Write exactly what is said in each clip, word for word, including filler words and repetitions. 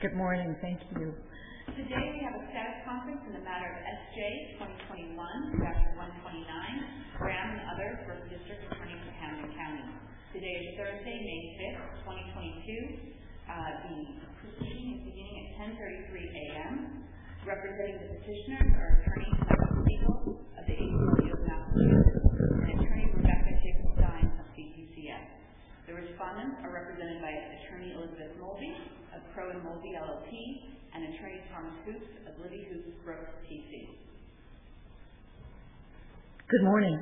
Good morning. Thank you. Today we have a status conference in the matter of S J twenty twenty-one one twenty-nine, Graham and others versus District Attorney for Hamilton County. Today is Thursday, May fifth, twenty twenty-two. Uh, the proceeding is beginning at ten thirty-three a.m. Representing the petitioners are Attorney Michael Siegel of the A C L U of Massachusetts and Attorney Rebecca Jacobstein of C T C S. The respondents are represented by Attorney Elizabeth Mulvey of Crow and Mulvey L L P and Attorney Thomas Hoops of Libby Hoops Brooks P C. Good morning.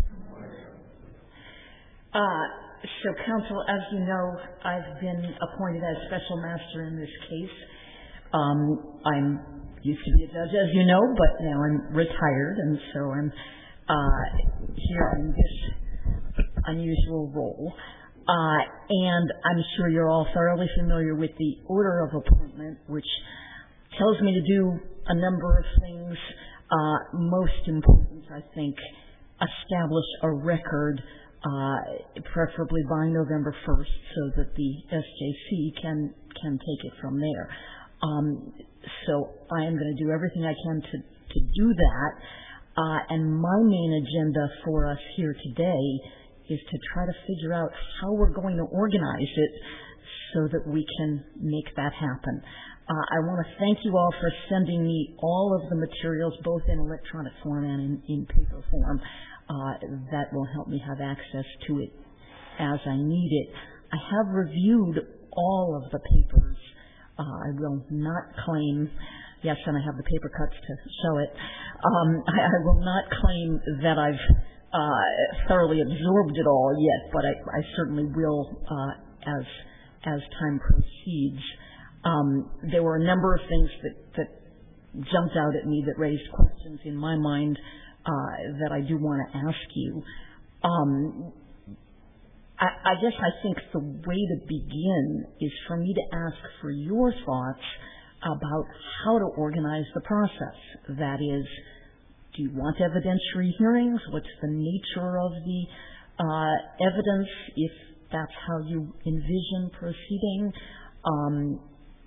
Uh, so, counsel, as you know, I've been appointed as special master in this case. Um, I'm used to be a judge, as you know, but now I'm retired, and so I'm uh, here in this unusual role. Uh, and I'm sure you're all thoroughly familiar with the order of appointment, which tells me to do a number of things. Uh, most important, I think, establish a record, uh, preferably by November first, so that the S J C can can take it from there. Um, so I am going to do everything I can to, to do that. Uh, and my main agenda for us here today is to try to figure out how we're going to organize it so that we can make that happen. Uh, I want to thank you all for sending me all of the materials, both in electronic form and in, in paper form. Uh, that will help me have access to it as I need it. I have reviewed all of the papers. Uh, I will not claim, yes, and I have the paper cuts to show it. Um, I, I will not claim that I've Uh, thoroughly absorbed it all yet, but I, I certainly will uh, as as time proceeds. Um, there were a number of things that, that jumped out at me that raised questions in my mind uh, that I do want to ask you. Um, I, I guess I think the way to begin is for me to ask for your thoughts about how to organize the process. That is, do you want evidentiary hearings? What's the nature of the uh, evidence, if that's how you envision proceeding? Um,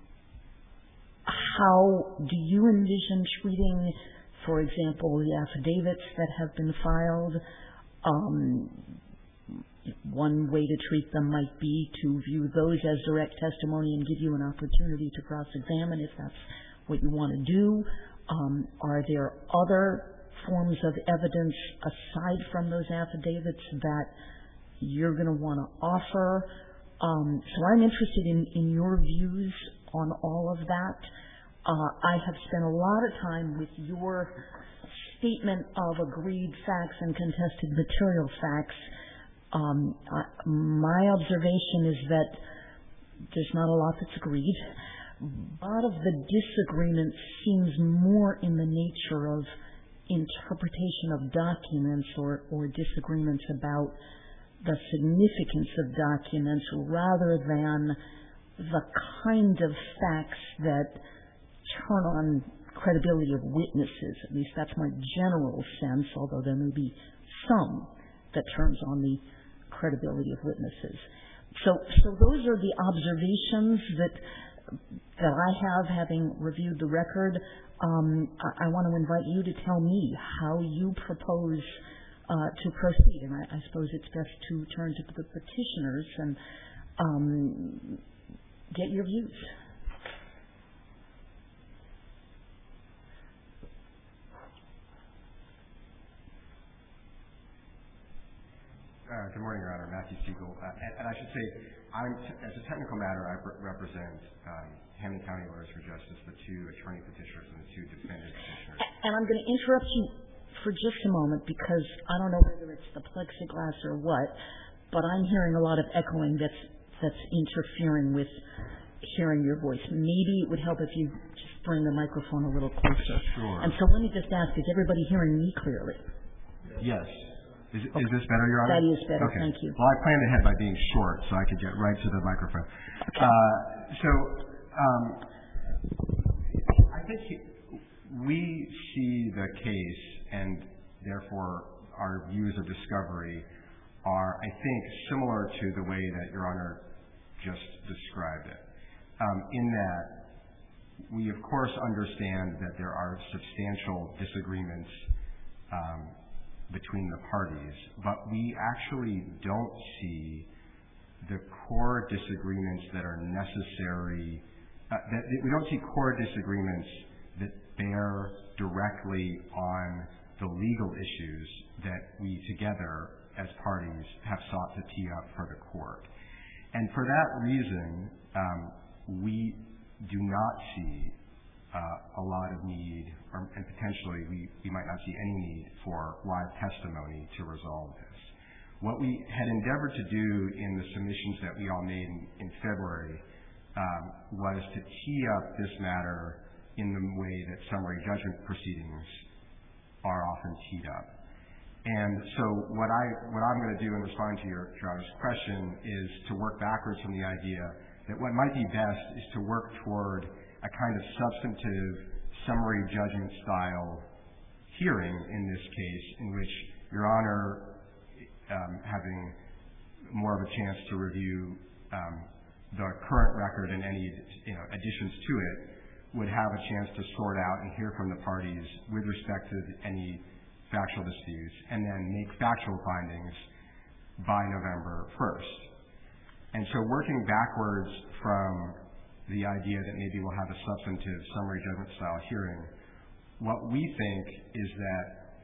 how do you envision treating, for example, the affidavits that have been filed? Um, one way to treat them might be to view those as direct testimony and give you an opportunity to cross-examine if that's what you want to do. Um, are there other forms of evidence aside from those affidavits that you're going to want to offer? Um, so I'm interested in, in your views on all of that. Uh, I have spent a lot of time with your statement of agreed facts and contested material facts. Um, uh, my observation is that there's not a lot that's agreed. A lot of the disagreement seems more in the nature of interpretation of documents or, or disagreements about the significance of documents rather than the kind of facts that turn on credibility of witnesses. At least that's my general sense, although there may be some that turns on the credibility of witnesses. So, so those are the observations that that I have, having reviewed the record. Um, I, I want to invite you to tell me how you propose uh, to proceed, and I, I suppose it's best to turn to the petitioners and um, get your views. Uh, good morning, Your Honor. Matthew Siegel. Uh, and, and I should say, I'm t- as a technical matter, I re- represent um, Hamilton County Lawyers for Justice, the two attorney petitioners and the two defendant petitioners. And I'm going to interrupt you for just a moment because I don't know whether it's the plexiglass or what, but I'm hearing a lot of echoing that's that's interfering with hearing your voice. Maybe it would help if you just bring the microphone a little closer. Sure. And so let me just ask, is everybody hearing me clearly? Yes. Is, okay. is this better, Your Honor? That is better, okay. Thank you. Well, I planned ahead by being short so I could get right to the microphone. Okay. Uh, so um, I think we see the case, and therefore our views of discovery are, I think, similar to the way that Your Honor just described it, um, in that we of course understand that there are substantial disagreements um, between the parties, but we actually don't see the core disagreements that are necessary, uh, that, that we don't see core disagreements that bear directly on the legal issues that we together as parties have sought to tee up for the court. And for that reason, um, we do not see uh, a lot of need, or, and potentially we, we might not see any need for live testimony to resolve this. What we had endeavored to do in the submissions that we all made in, in February um, was to tee up this matter in the way that summary judgment proceedings are often teed up. And so what, I, what I'm going to do in response to your, your Honor's question is to work backwards from the idea that what might be best is to work toward a kind of substantive summary judgment style hearing in this case, in which Your Honor, um, having more of a chance to review um, the current record and any you know, additions to it, would have a chance to sort out and hear from the parties with respect to any factual disputes, and then make factual findings by November first. And so working backwards from the idea that maybe we'll have a substantive summary judgment style hearing, what we think is that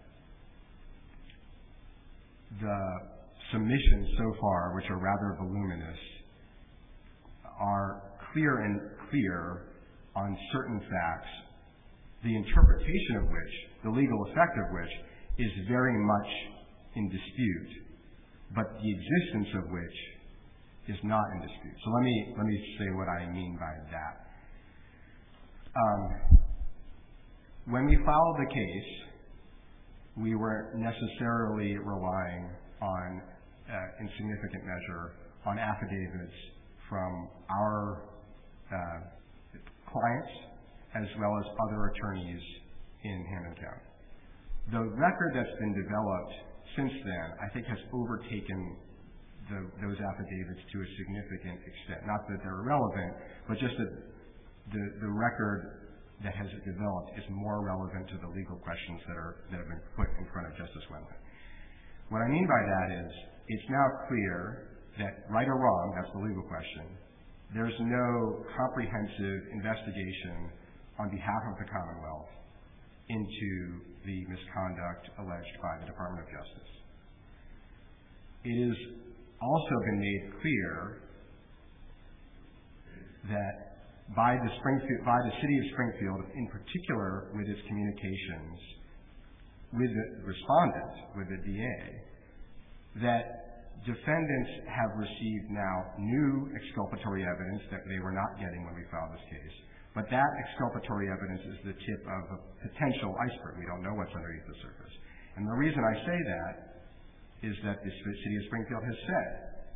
the submissions so far, which are rather voluminous, are clear and clear on certain facts, the interpretation of which, the legal effect of which, is very much in dispute, but the existence of which is not in dispute. So let me let me say what I mean by that. Um, when we filed the case, we weren't necessarily relying on, uh, in significant measure, on affidavits from our uh, clients as well as other attorneys in Hammond County. The record that's been developed since then, I think, has overtaken the, those affidavits to a significant extent. Not that they're irrelevant, but just that the, the record that has developed is more relevant to the legal questions that are that have been put in front of Justice Wendland. What I mean by that is, it's now clear that, right or wrong, that's the legal question, there's no comprehensive investigation on behalf of the Commonwealth into the misconduct alleged by the Department of Justice. It has also been made clear that by the Springfield, by the City of Springfield, in particular with its communications with the respondent, with the D A, that defendants have received now new exculpatory evidence that they were not getting when we filed this case. But that exculpatory evidence is the tip of a potential iceberg. We don't know what's underneath the surface. And the reason I say that is that the City of Springfield has said,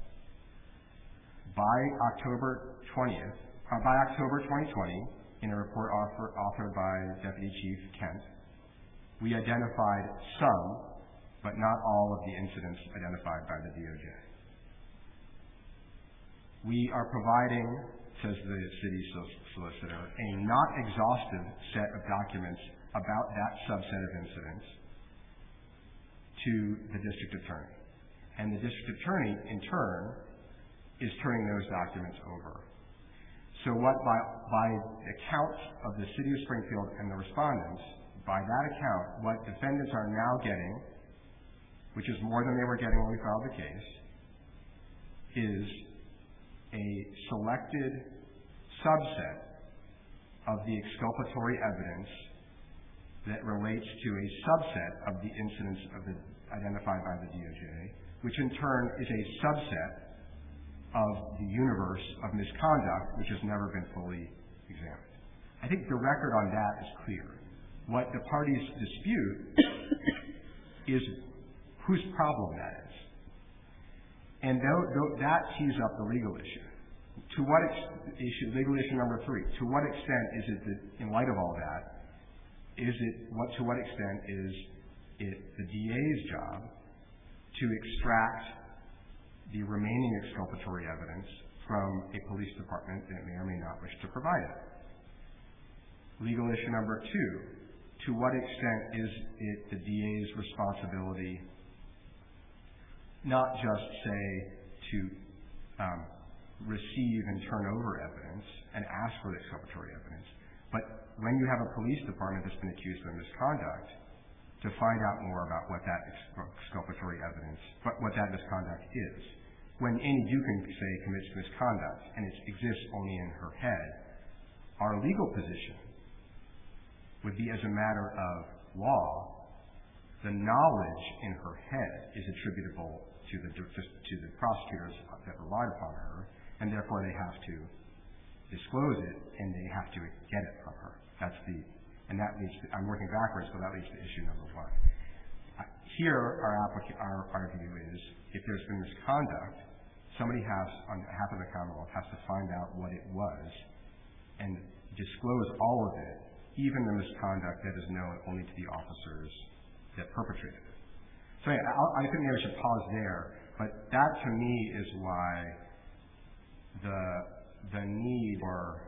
by October twentieth, uh, by October twenty twenty, in a report offer, authored by Deputy Chief Kent, we identified some, but not all of the incidents identified by the D O J. We are providing, says the city solicitor, a not exhaustive set of documents about that subset of incidents to the district attorney. And the district attorney, in turn, is turning those documents over. So what, by, by account of the City of Springfield and the respondents, by that account, what defendants are now getting, which is more than they were getting when we filed the case, is a selected subset of the exculpatory evidence that relates to a subset of the incidents of the, identified by the D O J, which in turn is a subset of the universe of misconduct which has never been fully examined. I think the record on that is clear. What the parties dispute is whose problem that is. And th- th- that tees up the legal issue. To what ex- issue, legal issue number three, to what extent is it that, in light of all that, is it, what, to what extent is it the D A's job to extract the remaining exculpatory evidence from a police department that may or may not wish to provide it? Legal issue number two, to what extent is it the D A's responsibility not just, say, to um, receive and turn over evidence and ask for the exculpatory evidence, but when you have a police department that's been accused of misconduct, to find out more about what that exculpatory evidence, what, what that misconduct is. When Annie Dookhan, say, commits misconduct and it exists only in her head, our legal position would be, as a matter of law, the knowledge in her head is attributable to the to the prosecutors that relied upon her, and therefore they have to disclose it and they have to get it from her. That's the And that leads to, I'm working backwards, so that leads to issue number one. Here, our, applica- our, our view is, if there's been misconduct, somebody has, on behalf of the Commonwealth, has to find out what it was and disclose all of it, even the misconduct that is known only to the officers that perpetrated it. So yeah, I'll, I think maybe I should pause there, but that to me is why the the need for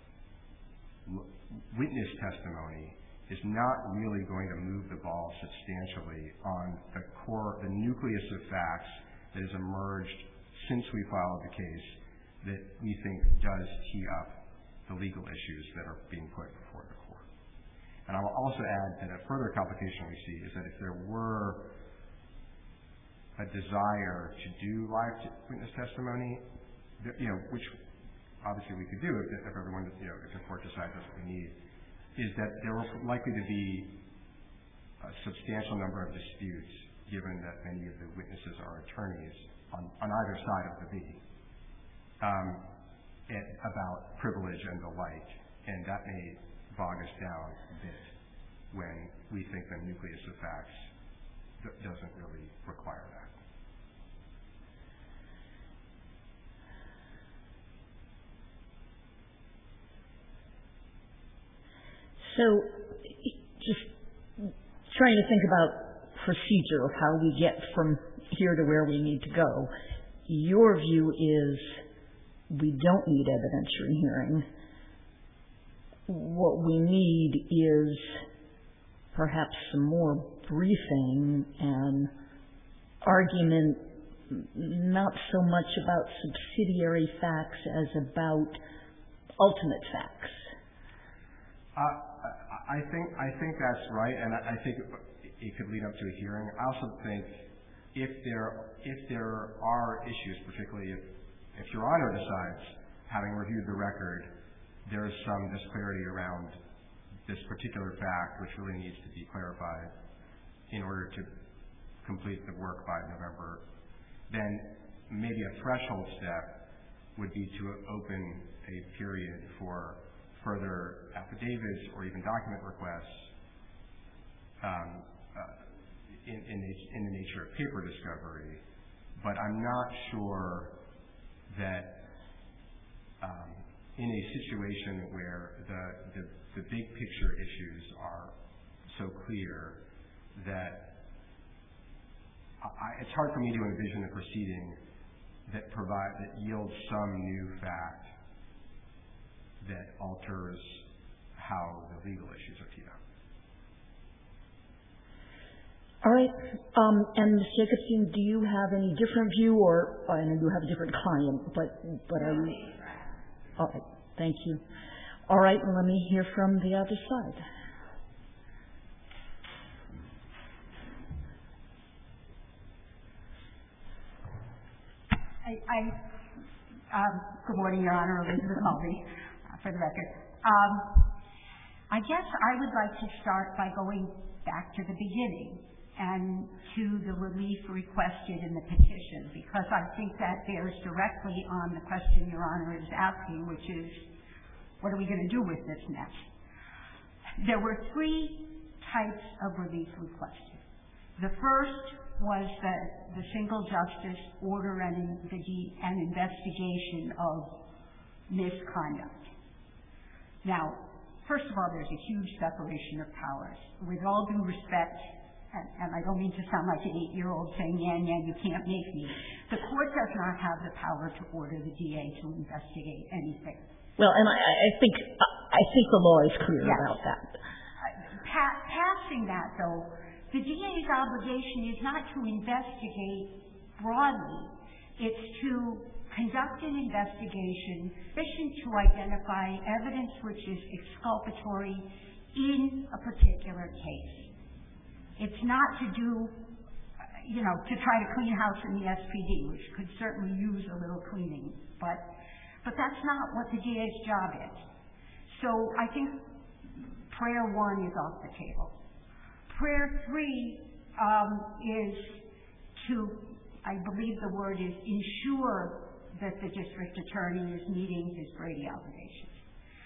witness testimony is not really going to move the ball substantially on the core, the nucleus of facts that has emerged since we filed the case that we think does tee up the legal issues that are being put before the court. And I will also add that a further complication we see is that if there were a desire to do live t- witness testimony, that, you know, which obviously we could do if, if everyone, you know, if the court decides that's what we need, is that there are likely to be a substantial number of disputes, given that many of the witnesses are attorneys on, on either side of the V, um, it, about privilege and the like, and that may bog us down a bit when we think the nucleus of facts th- doesn't really require that. So, just trying to think about procedure of how we get from here to where we need to go. Your view is we don't need evidentiary hearing. What we need is perhaps some more briefing and argument, not so much about subsidiary facts as about ultimate facts. Uh, I think I think that's right, and I, I think it, it could lead up to a hearing. I also think if there if there are issues, particularly if if Your Honor decides, having reviewed the record, there is some disparity around this particular fact, which really needs to be clarified in order to complete the work by November, then maybe a threshold step would be to open a period for further affidavits or even document requests um, uh, in, in, the, in the nature of paper discovery. But I'm not sure that um, in a situation where the, the, the big picture issues are so clear that I, it's hard for me to envision a proceeding that provide that yields some new fact that alters how the legal issues are teed up. All right. Um, and Miz Jacobson, do you have any different view, or I know you have a different client, but but are you? All right. Thank you. All right. Well, let me hear from the other side. I, I um, good morning, Your Honor, Elizabeth Mulvey. For the record. Um, I guess I would like to start by going back to the beginning and to the relief requested in the petition, because I think that bears directly on the question Your Honor is asking, which is, what are we going to do with this next? There were three types of relief requested. The first was that the single justice order an, an investigation of misconduct. Now, first of all, there's a huge separation of powers. With all due respect, and, and I don't mean to sound like an eight-year-old saying, yeah, yeah, you can't make me, the court does not have the power to order the D A to investigate anything. Well, and I, I think I think the law is clear yes. about that. Pa- passing that, though, the D A's obligation is not to investigate broadly. It's to conduct an investigation sufficient to identify evidence which is exculpatory in a particular case. It's not to do, you know, to try to clean house in the S P D, which could certainly use a little cleaning, but but that's not what the D A's job is. So I think prayer one is off the table. Prayer three um, is to, I believe the word is, ensure that the district attorney is meeting his Brady obligations.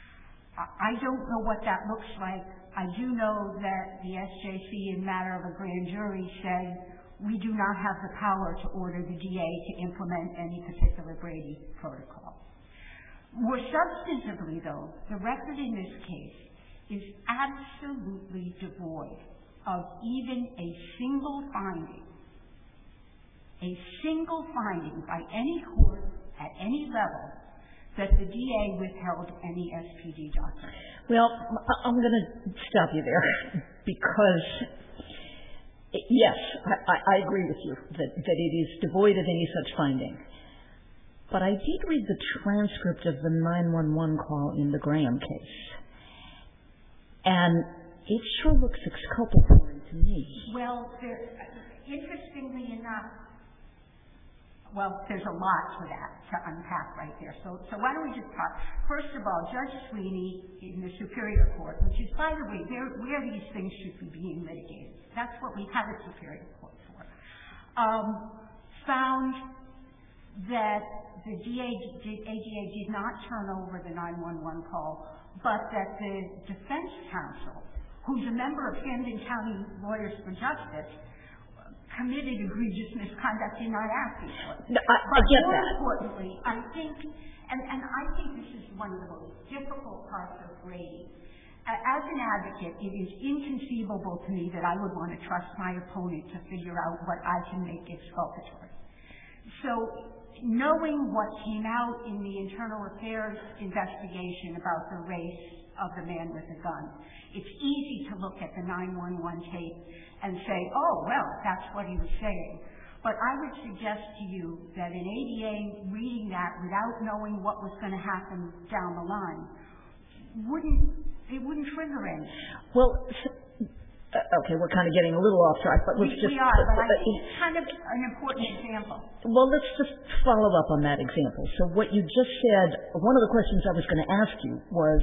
I don't know what that looks like. I do know that the S J C, in matter of a grand jury, said we do not have the power to order the D A to implement any particular Brady protocol. More substantively, though, the record in this case is absolutely devoid of even a single finding, a single finding by any court at any level that the D A withheld any S P D document. Well, I'm going to stop you there because, yes, I, I agree with you that, that it is devoid of any such finding. But I did read the transcript of the nine one one call in the Graham case, and it sure looks exculpatory to me. Well, there, interestingly enough, well, there's a lot to that to unpack right there. So, so why don't we just talk? First of all, Judge Sweeney in the Superior Court, which is, by the way, where, where these things should be being litigated. That's what we have a Superior Court for. Um, found that the D A, A D A did not turn over the nine one one call, but that the defense counsel, who's a member of Camden County Lawyers for Justice, committed egregious misconduct in not asking for it. No, I, but I get more that. importantly, I think, and, and I think this is one of the most difficult parts of Brady. As an advocate, it is inconceivable to me that I would want to trust my opponent to figure out what I can make exculpatory. So, knowing what came out in the internal affairs investigation about the race of the man with the gun, it's easy to look at the nine one one tape and say, oh, well, that's what he was saying. But I would suggest to you that an A D A reading that without knowing what was going to happen down the line wouldn't, it wouldn't trigger anything. Well, uh, okay, we're kind of getting a little off track, but let's we, just... We are, but I uh, think it's kind of an important example. Well, let's just follow up on that example. So what you just said, one of the questions I was going to ask you was,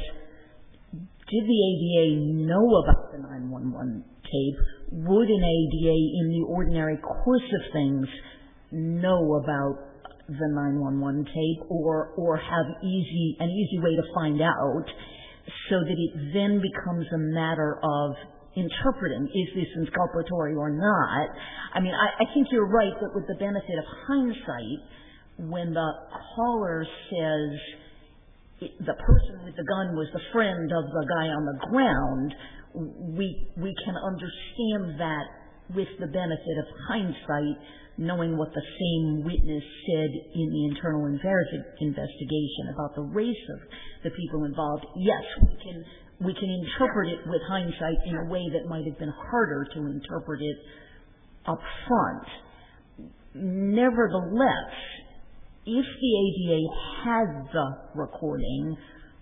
did the A D A know about the nine one one tape? Would an A D A in the ordinary course of things know about the nine one one tape or or have easy an easy way to find out so that it then becomes a matter of interpreting, is this exculpatory or not? I mean, I, I think you're right that with the benefit of hindsight, when the caller says the person with the gun was the friend of the guy on the ground, we we can understand that with the benefit of hindsight, knowing what the same witness said in the internal investigation about the race of the people involved. Yes, we can we can interpret it with hindsight in a way that might have been harder to interpret it up front. Nevertheless, if the A D A had the recording,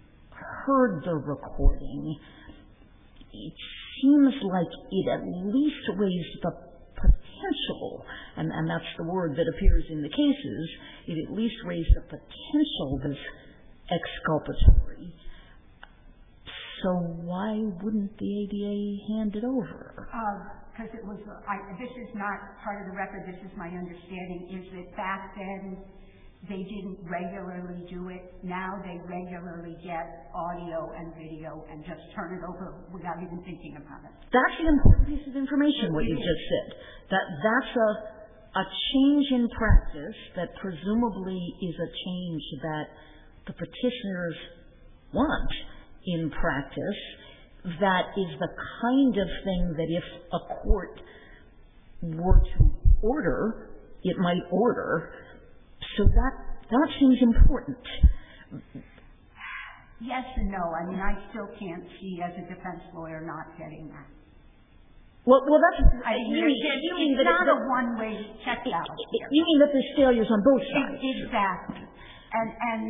heard the recording, it seems like it at least raised the potential, and, and that's the word that appears in the cases, it at least raised the potential of this exculpatory. So why wouldn't the A D A hand it over? Because uh, it was, I, this is not part of the record, this is my understanding, is that back then they didn't regularly do it. Now they regularly get audio and video and just turn it over without even thinking about it. That's an important piece of information, what you just said. That that's a a change in practice that presumably is a change that the petitioners want in practice. That is the kind of thing that if a court were to order, it might order. So that, that seems important. Yes and no. I mean, I still can't see as a defense lawyer not getting that. Well, well, that's, I mean, you mean, it's, you mean it's that not it, a one-way check out. You mean that there's failures on both sides? Exactly. And, and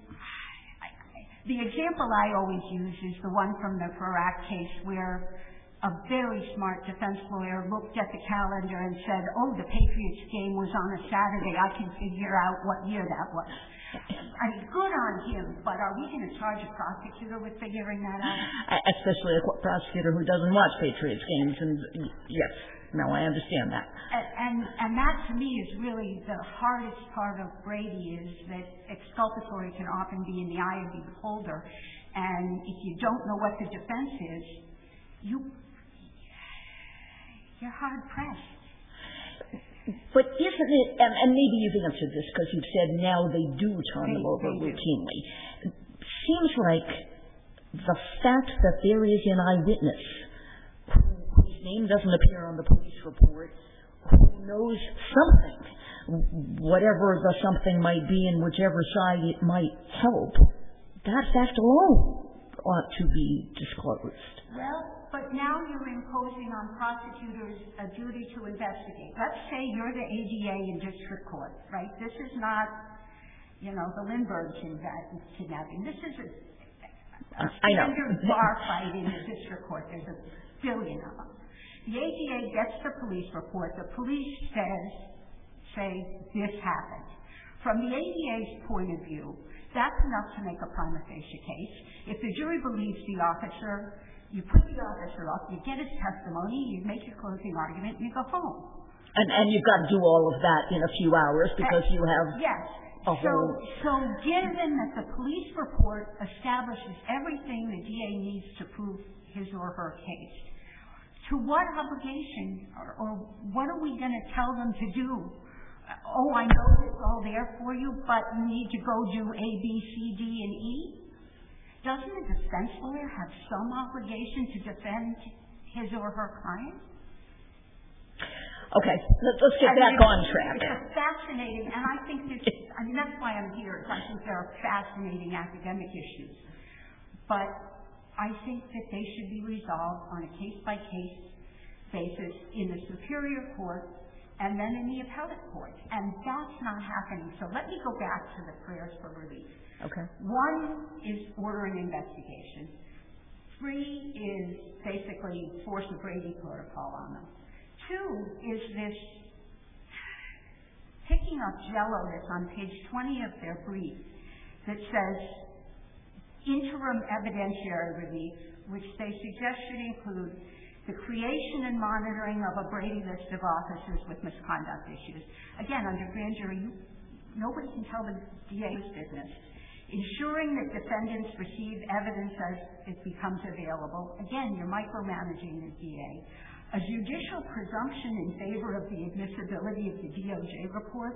the example I always use is the one from the Farak case where a very smart defense lawyer looked at the calendar and said, oh, the Patriots game was on a Saturday. I can figure out what year that was. I mean, good on him, but are we going to charge a prosecutor with figuring that out? Especially a prosecutor who doesn't watch Patriots games. And yes, no, I understand that. And, and, and that to me is really the hardest part of Brady, is that exculpatory can often be in the eye of the beholder. And if you don't know what the defense is, you, you're hard pressed. But isn't it, and, and maybe you've answered this because you've said now they do turn they, them over they routinely. Do. Seems like the fact that there is an eyewitness whose name doesn't appear on the police report, who knows something, whatever the something might be and whichever side it might help, that fact alone ought to be disclosed. Well, but now you're imposing on prosecutors a duty to investigate. Let's say you're the A D A in district court, right? This is not, you know, the Lindbergh kidnapping. This is a, a standard bar fight in the district court. There's a billion of them. The A D A gets the police report. The police says, say, this happened. From the A D A's point of view, that's enough to make a prima facie case. If the jury believes the officer, you put the officer up, you get his testimony, you make your closing argument, and you go home. And, and you've got to do all of that in a few hours because and, you have yes. a so, whole... So given that the police report establishes everything the D A needs to prove his or her case, to what obligation or, or what are we going to tell them to do? Oh, I know it's all there for you, but you need to go do A, B, C, D, and E? Doesn't a defense lawyer have some obligation to defend his or her client? Okay, let's get I back mean, on track. It's fascinating, and I think this, I mean, that's why I'm here, is I think there are fascinating academic issues. But I think that they should be resolved on a case-by-case basis in the Superior Court and then in the appellate court. And that's not happening. So let me go back to the prayers for relief. Okay. One is order an investigation. Three is basically force a Brady protocol on them. Two is this picking up Jello that's on page twenty of their brief that says interim evidentiary relief, which they suggest should include the creation and monitoring of a Brady list of officers with misconduct issues. Again, under grand jury, nobody can tell the D A's business. Ensuring that defendants receive evidence as it becomes available. Again, you're micromanaging the D A. A judicial presumption in favor of the admissibility of the D O J report.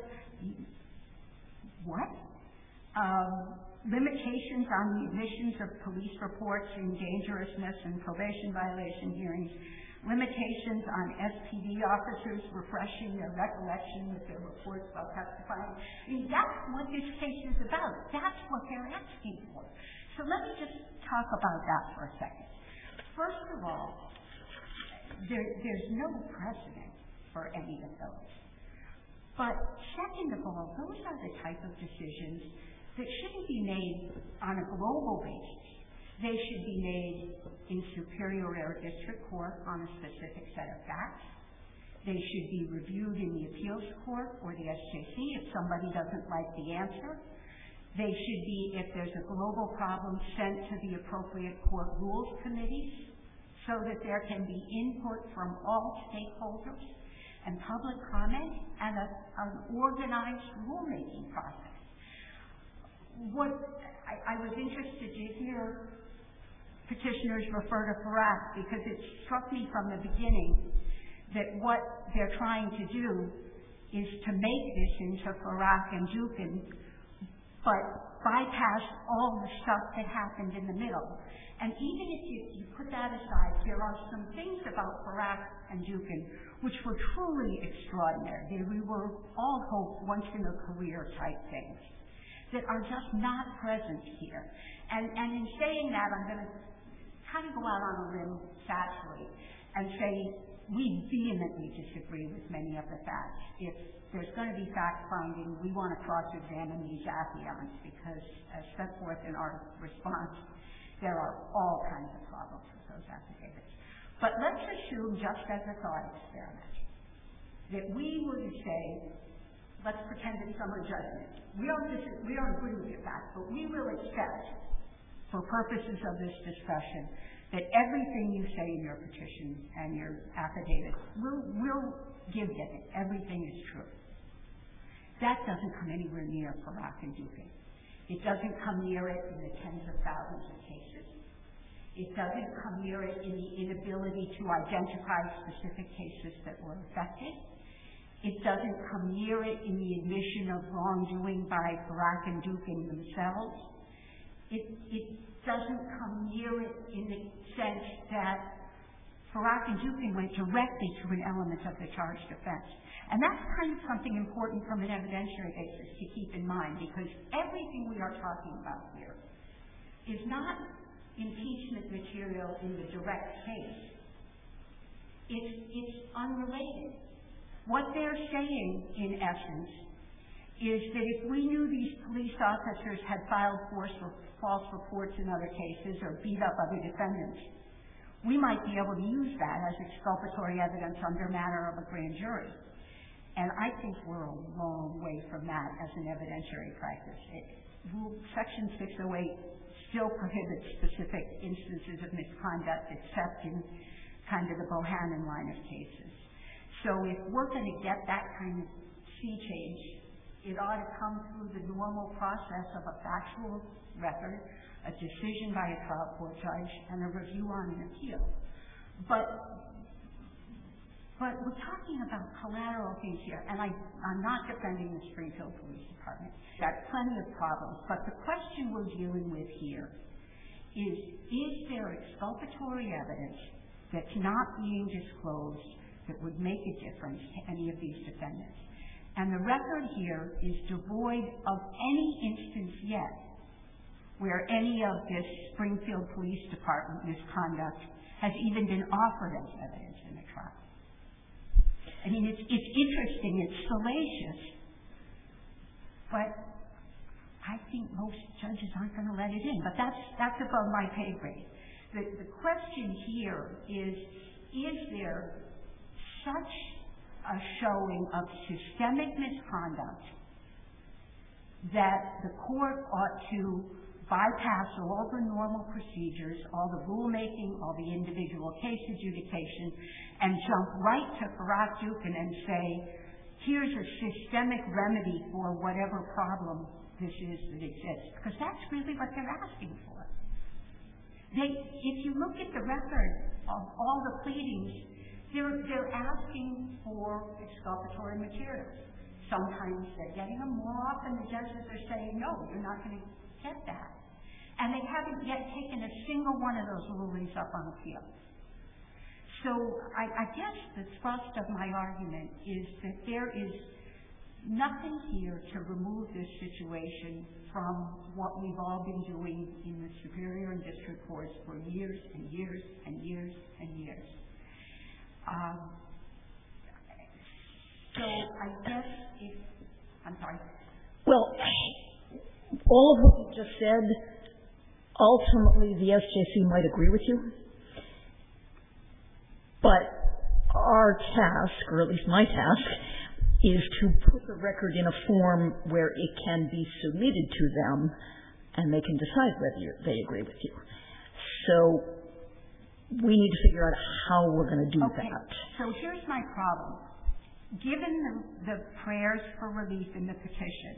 What? Um, limitations on the admissions of police reports in dangerousness and probation violation hearings. Limitations on S P D officers refreshing their recollection with their reports while testifying. I mean, that's what this case is about. That's what they're asking for. So let me just talk about that for a second. First of all, there, there's no precedent for any of those. But second of all, those are the type of decisions that shouldn't be made on a global basis. They should be made in Superior or District Court on a specific set of facts. They should be reviewed in the Appeals Court or the S J C if somebody doesn't like the answer. They should be, if there's a global problem, sent to the appropriate court rules committees so that there can be input from all stakeholders and public comment and a, an organized rulemaking process. What I, I was interested to hear petitioners refer to Farak because it struck me from the beginning that what they're trying to do is to make this into Farak and Jukin, but bypass all the stuff that happened in the middle. And even if you, you put that aside, there are some things about Farak and Jukin which were truly extraordinary. They we were all hope once in a career type things. that are just not present here. And, and in saying that, I'm going to kind of go out on a limb factually and say we vehemently disagree with many of the facts. If there's going to be fact-finding, we want to cross-examine these affiants because, as set forth in our response, there are all kinds of problems with those affidavits. But let's assume, just as a thought experiment, that we were to say, let's pretend it's summary judgment. We don't, dis- we don't agree with your facts, but we will accept, for purposes of this discussion, that everything you say in your petition and your affidavit will will give it. Everything is true. That doesn't come anywhere near Farak and Dugan. It doesn't come near it in the tens of thousands of cases. It doesn't come near it in the inability to identify specific cases that were affected. It doesn't come near it in the admission of wrongdoing by Farak and Dugan themselves. It, it doesn't come near it in the sense that Farak and Dugan went directly to an element of the charged offense. And that's kind of something important from an evidentiary basis to keep in mind, because everything we are talking about here is not impeachment material in the direct case. It's, it's unrelated. What they're saying, in essence, is that if we knew these police officers had filed false, false reports in other cases or beat up other defendants, we might be able to use that as exculpatory evidence under matter of a grand jury. And I think we're a long way from that as an evidentiary practice. It, rule, Section six oh eight still prohibits specific instances of misconduct except in kind of the Bohannon line of cases. So if we're going to get that kind of sea change, it ought to come through the normal process of a factual record, a decision by a trial court judge, and a review on an appeal. But But we're talking about collateral things here, and I, I'm not defending the Springfield Police Department. Got plenty of problems, but the question we're dealing with here is, is there exculpatory evidence that's not being disclosed that would make a difference to any of these defendants? And the record here is devoid of any instance yet where any of this Springfield Police Department misconduct has even been offered as evidence in the trial. I mean, it's, it's interesting, it's salacious, but I think most judges aren't going to let it in. But that's, that's above my pay grade. The, the question here is, is there such a showing of systemic misconduct that the court ought to bypass all the normal procedures, all the rulemaking, all the individual case adjudication, and jump right to Farak Dugan and say, here's a systemic remedy for whatever problem this is that exists. Because that's really what they're asking for. They, if you look at the record of all the pleadings, they're, they're asking for exculpatory materials. Sometimes they're getting them. More often the judges are saying, no, you're not going to get that. And they haven't yet taken a single one of those rulings up on appeal. So I, I guess the thrust of my argument is that there is nothing here to remove this situation from what we've all been doing in the Superior and District Courts for years and years and years and years. Um, so I guess if, I'm sorry. Well, all of what you just said, ultimately the S J C might agree with you. But our task, or at least my task, is to put the record in a form where it can be submitted to them and they can decide whether they agree with you. So we need to figure out how we're going to do okay. that. So here's my problem. Given the, the prayers for relief in the petition,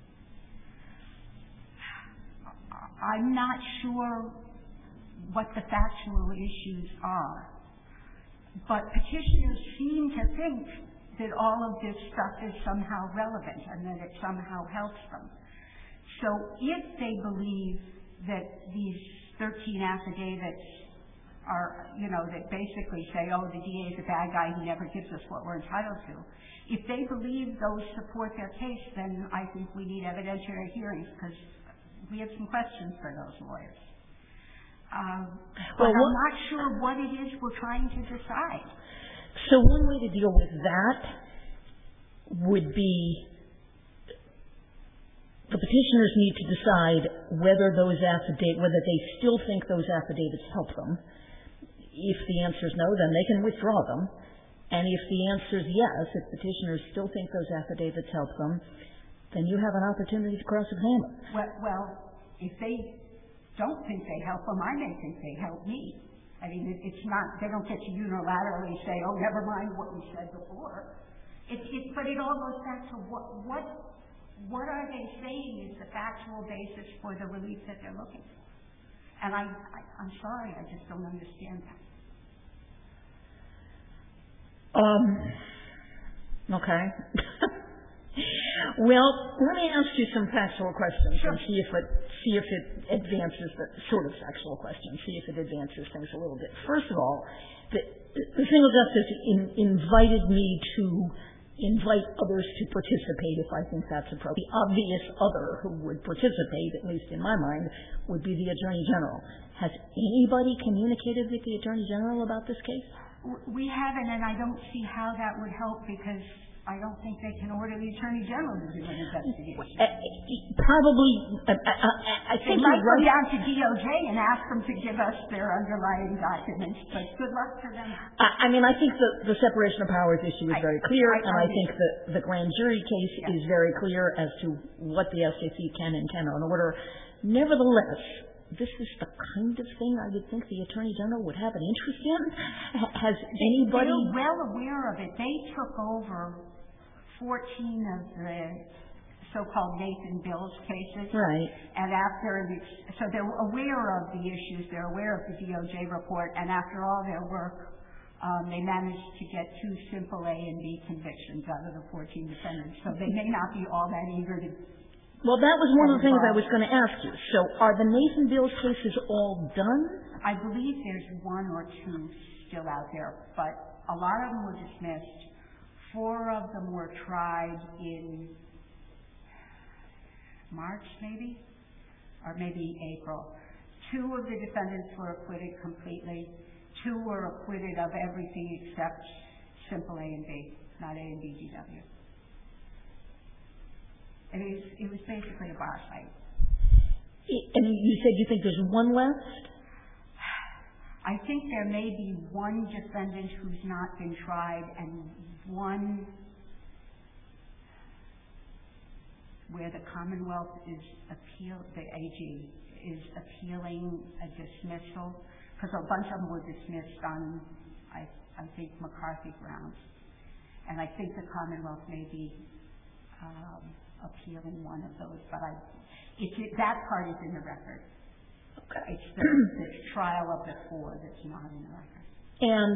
I'm not sure what the factual issues are. But petitioners seem to think that all of this stuff is somehow relevant and that it somehow helps them. So if they believe that these thirteen affidavits are, you know, that basically say, oh, the D A is a bad guy, he never gives us what we're entitled to. If they believe those support their case, then I think we need evidentiary hearings because we have some questions for those lawyers. Um, but well, I'm not sure what it is we're trying to decide. So one way to deal with that would be the petitioners need to decide whether those affidavits, whether they still think those affidavits help them. If the answer is no, then they can withdraw them. And if the answer is yes, if petitioners still think those affidavits help them, then you have an opportunity to cross-examine. Well, well, if they don't think they help them, I may think they help me. I mean, it, it's not, they don't get to unilaterally say, oh, never mind what we said before. It, it, but it all goes back to what, what, what are they saying is the factual basis for the relief that they're looking for. And I, I, I'm sorry, I just don't understand that. Um, okay. Well, let me ask you some factual questions Sure. and see if it see if it advances the sort of factual questions, see if it advances things a little bit. First of all, the, the single justice in, invited me to invite others to participate if I think that's appropriate. The obvious other who would participate, at least in my mind, would be the Attorney General. Has anybody communicated with the Attorney General about this case? We haven't, and I don't see how that would help because I don't think they can order the Attorney General to do an investigation. Uh, probably, uh, I, I think they might you're go right. down to D O J and ask them to give us their underlying documents, but good luck to them. I, I mean, I think the, the separation of powers issue is I, very clear, I, and I think the, the grand jury case yeah. is very clear as to what the S J C can and cannot order. Nevertheless, this is the kind of thing I would think the Attorney General would have an interest in. H- has anybody... They're well aware of it. They took over fourteen of the so-called Nathan Bills cases. Right. And after, the, so they're aware of the issues. They're aware of the D O J report. And after all their work, um, they managed to get two simple A and B convictions out of the fourteen defendants. So they may not be all that eager to... Well, that was one of the things I was going to ask you. So are the Nathan Bills cases all done? I believe there's one or two still out there, but a lot of them were dismissed. Four of them were tried in March, maybe, or maybe April. Two of the defendants were acquitted completely. Two were acquitted of everything except simple A and B, not A and B G W. It was, it was basically a bar fight. And you said you think there's one left? I think there may be one defendant who's not been tried and one where the Commonwealth is appeal, the A G is appealing a dismissal, because a bunch of them were dismissed on, I, I think, McCarthy grounds. And I think the Commonwealth may be um, appealing one of those, but I, it's, it, that part is in the record. Okay. It's the, the trial of the four that's not in the record. And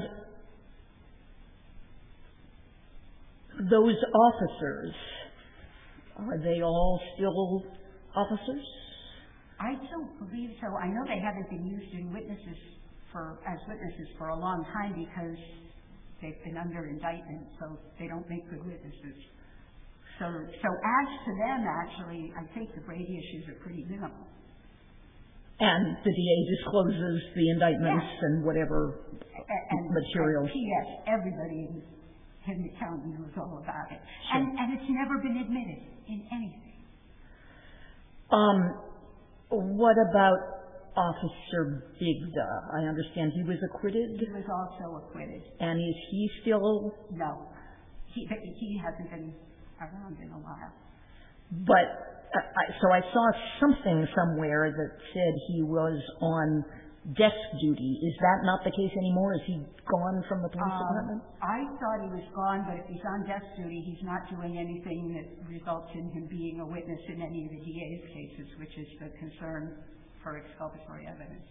those officers, are they all still officers? I don't believe so. I know they haven't been used in witnesses for as witnesses for a long time because they've been under indictment, so they don't make good witnesses. So, so as to them, actually, I think the Brady issues are pretty minimal. And the D A discloses the indictments yeah. and whatever and, and, materials. And P S Everybody in Henry County knows all about it. Sure. And, and it's never been admitted in anything. Um, what about Officer Bigda? I understand he was acquitted? He was also acquitted. And is he still... No. He, he hasn't been around in a while. But, uh, I, so I saw something somewhere that said he was on desk duty. Is that not the case anymore? Is he gone from the police um, department? I thought he was gone, but if he's on desk duty, he's not doing anything that results in him being a witness in any of the D A's cases, which is the concern for exculpatory evidence.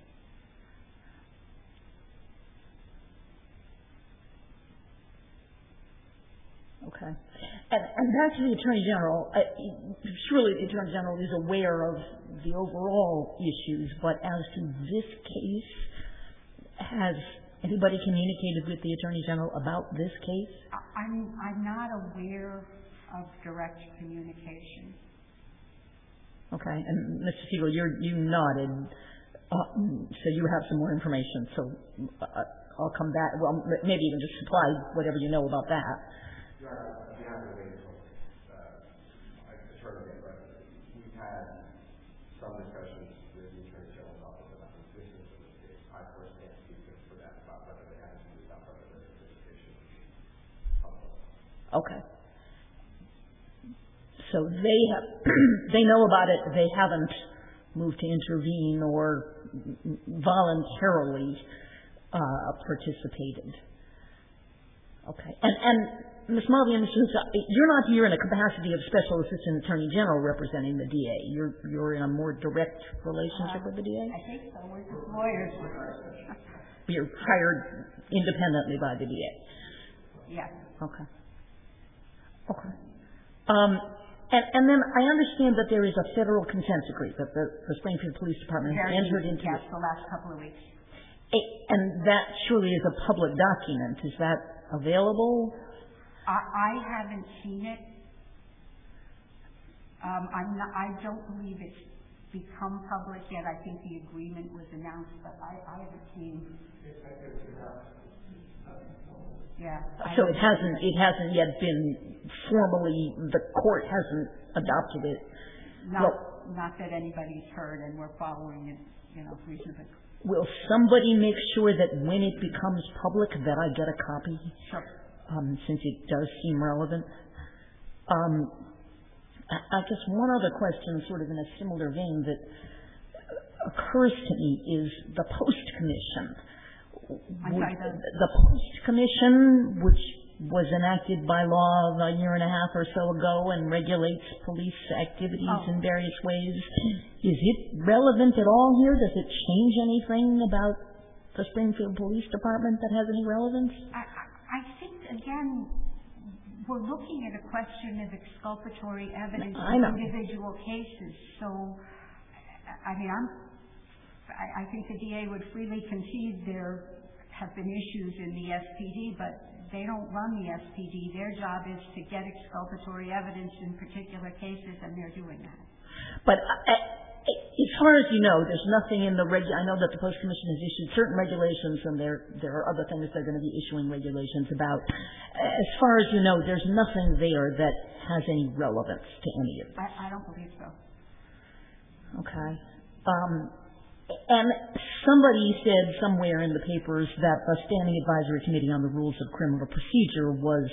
Okay. And, and back to the Attorney General, uh, surely the Attorney General is aware of the overall issues, but as to this case, Has anybody communicated with the Attorney General about this case? I'm, I'm not aware of direct communication. Okay, and Mister Siegel, you're, you nodded, uh, so you have some more information, so uh, I'll come back, well, maybe even just supply whatever you know about that. Yeah, we have to wait until, uh, I sort of, but we've had some discussions with the Attorney General's office about the existence of this case. I, of course, can't speak for that, about whether they haven't moved up, whether there's a participation. Okay. So they have, they know about it, they haven't moved to intervene or voluntarily uh, participated. Okay. And, and Miz Mulvey and Miz Sousa, you're not here in a capacity of Special Assistant Attorney General representing the D A. You're, you're in a more direct relationship uh, with the D A? I think so. We're just lawyers. You're hired independently by the D A? Yes. Okay. Okay. Um, And, and then I understand that there is a federal consent decree that the, the Springfield Police Department has Very entered easy, into. yes, the last couple of weeks. A, and that surely is a public document. Is that available? I, I haven't seen it. Um, I'm not, I don't believe it's become public yet. I think the agreement was announced, but I, I haven't seen. Yeah. So it hasn't, it hasn't yet been formally, the court hasn't adopted it. Not, well, not that anybody's heard, and we're following it, you know, reasonably. Will somebody make sure that when it becomes public that I get a copy? Sure. Um, since it does seem relevant. Um, I, I guess one other question, sort of in a similar vein, that occurs to me is the Post Commission. I'm Would, sorry, the, the Post Commission, which was enacted by law a year and a half or so ago and regulates police activities oh. in various ways, is it relevant at all here? Does it change anything about the Springfield Police Department that has any relevance? I, I, I think, again, we're looking at a question of exculpatory evidence I in know. individual cases. So, I mean, I'm, I, I think the D A would freely concede there have been issues in the S P D, but they don't run the S P D. Their job is to get exculpatory evidence in particular cases, and they're doing that. But uh, as far as you know, there's nothing in the reg. I know that the Post Commission has issued certain regulations, and there there are other things they're going to be issuing regulations about. As far as you know, there's nothing there that has any relevance to any of this. I, I don't believe so. Okay. Um, And somebody said somewhere in the papers that the Standing Advisory Committee on the Rules of Criminal Procedure was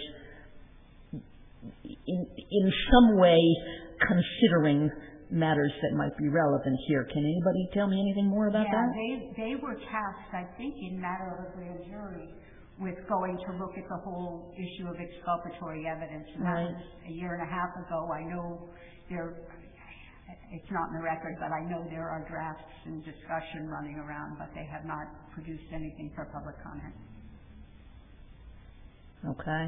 in, in some way considering matters that might be relevant here. Can anybody tell me anything more about yeah, that? they they were tasked, I think, in matter of a grand jury with going to look at the whole issue of exculpatory evidence. And Right. that was a year and a half ago. I know there. It's not in the record, but I know there are drafts and discussion running around, but they have not produced anything for public comment. Okay.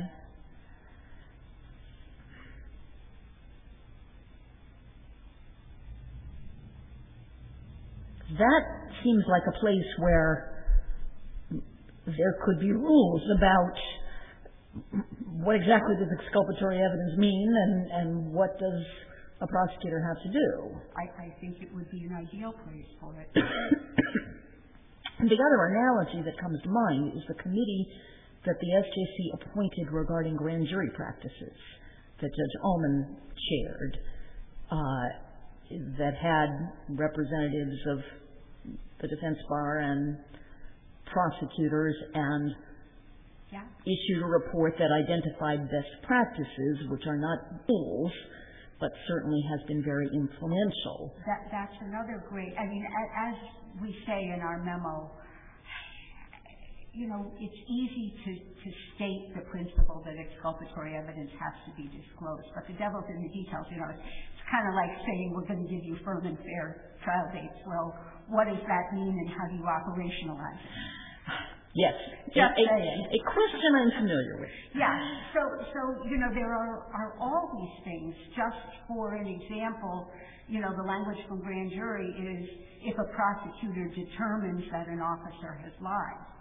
That seems like a place where there could be rules about what exactly does exculpatory evidence mean and, and what does a prosecutor have to do. I, I think it would be an ideal place for it. The other analogy that comes to mind is the committee that the S J C appointed regarding grand jury practices that Judge Ullman chaired, uh, that had representatives of the defense bar and prosecutors and Yeah. issued a report that identified best practices, which are not rules, but certainly has been very influential. That, that's another great, I mean, a- as we say in our memo, you know, it's easy to, to state the principle that exculpatory evidence has to be disclosed, but the devil's in the details. You know, it's, it's kind of like saying we're going to give you firm and fair trial dates. Well, what does that mean and how do you operationalize it? Yes. Just a, a, saying. a question I'm familiar with. Yeah. So, so you know, there are, are all these things. Just for an example, you know, the language from grand jury is if a prosecutor determines that an officer has lied.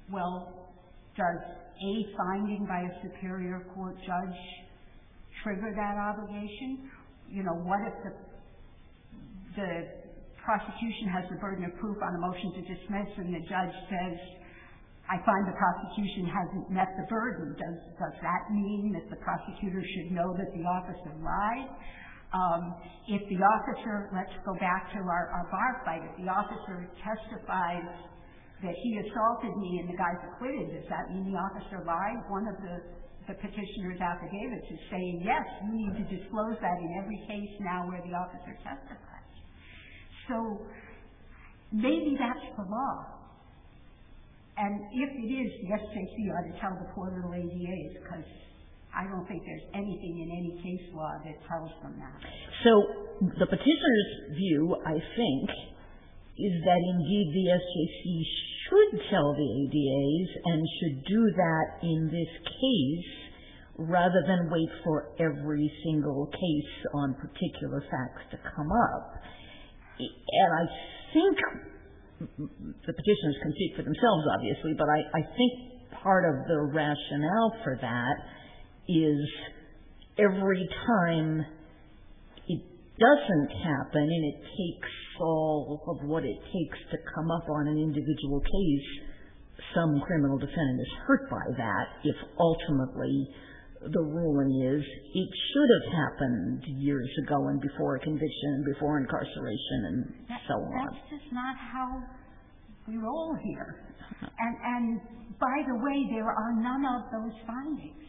well, does a finding by a superior court judge trigger that obligation? You know, what if the, the prosecution has the burden of proof on a motion to dismiss and the judge says, I find the prosecution hasn't met the burden? Does, does that mean that the prosecutor should know that the officer lied? Um, if the officer, let's go back to our, our bar fight, if the officer testifies that he assaulted me and the guy's acquitted, does that mean the officer lied? One of the, the petitioner's affidavits is saying, yes, you need to disclose that in every case now where the officer testifies. So maybe that's the law. And if it is, the S J C ought to tell the poor little A D As, because I don't think there's anything in any case law that tells them that. So the petitioner's view, I think, is that indeed the S J C should tell the A D As and should do that in this case rather than wait for every single case on particular facts to come up. And I think the petitioners can speak for themselves, obviously, but I, I think part of the rationale for that is every time it doesn't happen and it takes all of what it takes to come up on an individual case, some criminal defendant is hurt by that if ultimately the ruling is it should have happened years ago and before conviction, before incarceration, and that, so on. That's just not how we roll here. And, and by the way, there are none of those findings.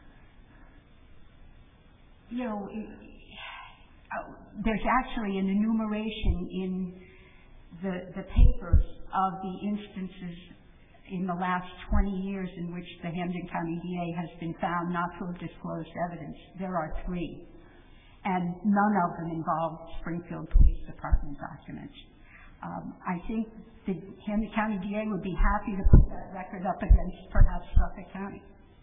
You know, it, uh, there's actually an enumeration in the, the papers of the instances in the last twenty years in which the Hampden County D A has been found not to have disclosed evidence. There are three. And none of them involve Springfield Police Department documents. Um, I think the Hampden County D A would be happy to put that record up against perhaps Suffolk County.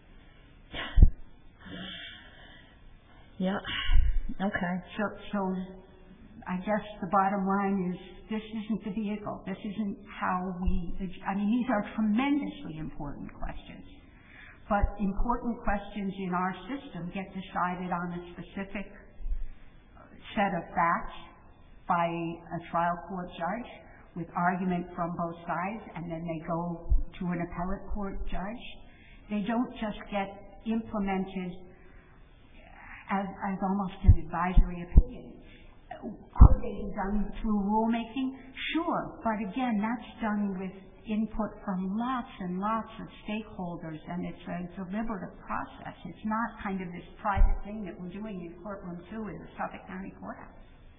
Yeah. Okay. So, so I guess the bottom line is this isn't the vehicle. This isn't how we, I mean, these are tremendously important questions. But important questions in our system get decided on a specific set of facts by a trial court judge with argument from both sides, and then they go to an appellate court judge. They don't just get implemented as, as almost an advisory opinion. Could they be done through rulemaking? Sure, but again, that's done with input from lots and lots of stakeholders, and it's a deliberative process. It's not kind of this private thing that we're doing in courtroom two in the Suffolk County Courthouse.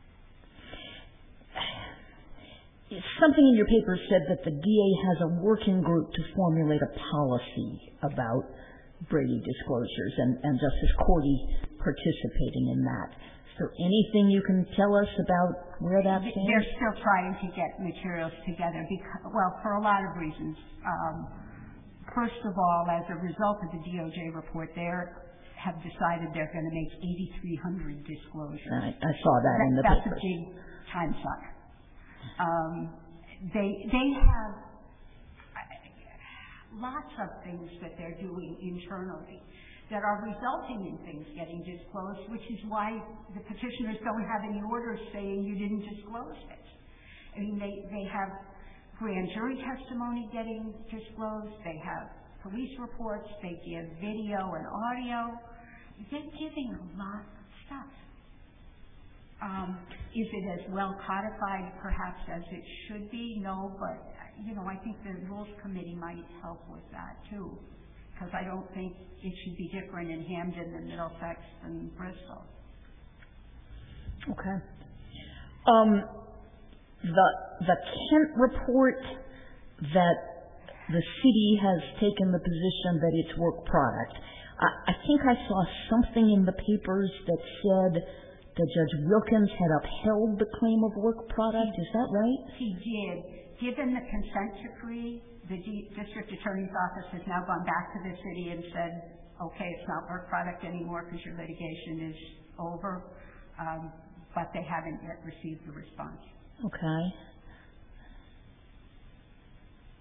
Something in your paper said that the D A has a working group to formulate a policy about Brady disclosures, and, and Justice Cordy participating in that. Is there anything you can tell us about where that stands? They're still trying to get materials together, because, well, for a lot of reasons. Um, first of all, as a result of the D O J report, they have decided they're going to make eighty-three hundred disclosures. I, I saw that, that in the that's papers. That's a big time suck. Um, they they have lots of things that they're doing internally that are resulting in things getting disclosed, which is why the petitioners don't have any orders saying you didn't disclose it. I mean, they, they have grand jury testimony getting disclosed, they have police reports, they give video and audio. They're giving a lot of stuff. Um, is it as well codified perhaps as it should be? No, but, you know, I think the Rules Committee might help with that too, because I don't think it should be different in Hampden than Middlesex and Bristol. Okay. Um, the the Kent report that the city has taken the position that it's work product. I, I think I saw something in the papers that said that Judge Wilkins had upheld the claim of work product. Is that right? He did. Given the consent decree, the D- district attorney's office has now gone back to the city and said, okay, it's not work product anymore because your litigation is over, um, but they haven't yet received the response. Okay.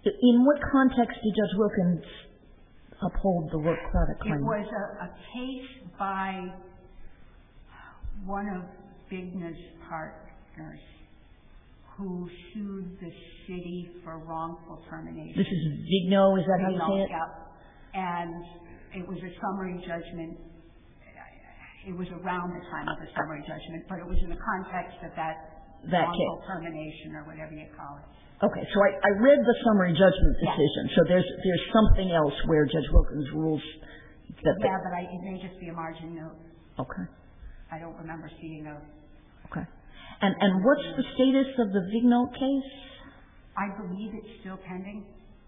In what context did Judge Wilkins uphold the work product claim? It was a, a case by one of Bigna's partners who sued the city for wrongful termination. This is Vigno, is that how you say it? Yep. And it was a summary judgment. It was around the time of the summary judgment, but it was in the context of that, that wrongful case. termination or whatever you call it. Okay, so I, I read the summary judgment decision. Yeah. So there's there's something else where Judge Wilkins rules that. Yeah, but I, it may just be a margin note. Okay. I don't remember seeing a. Okay. And and what's the status of the Vigno case? I believe it's still pending.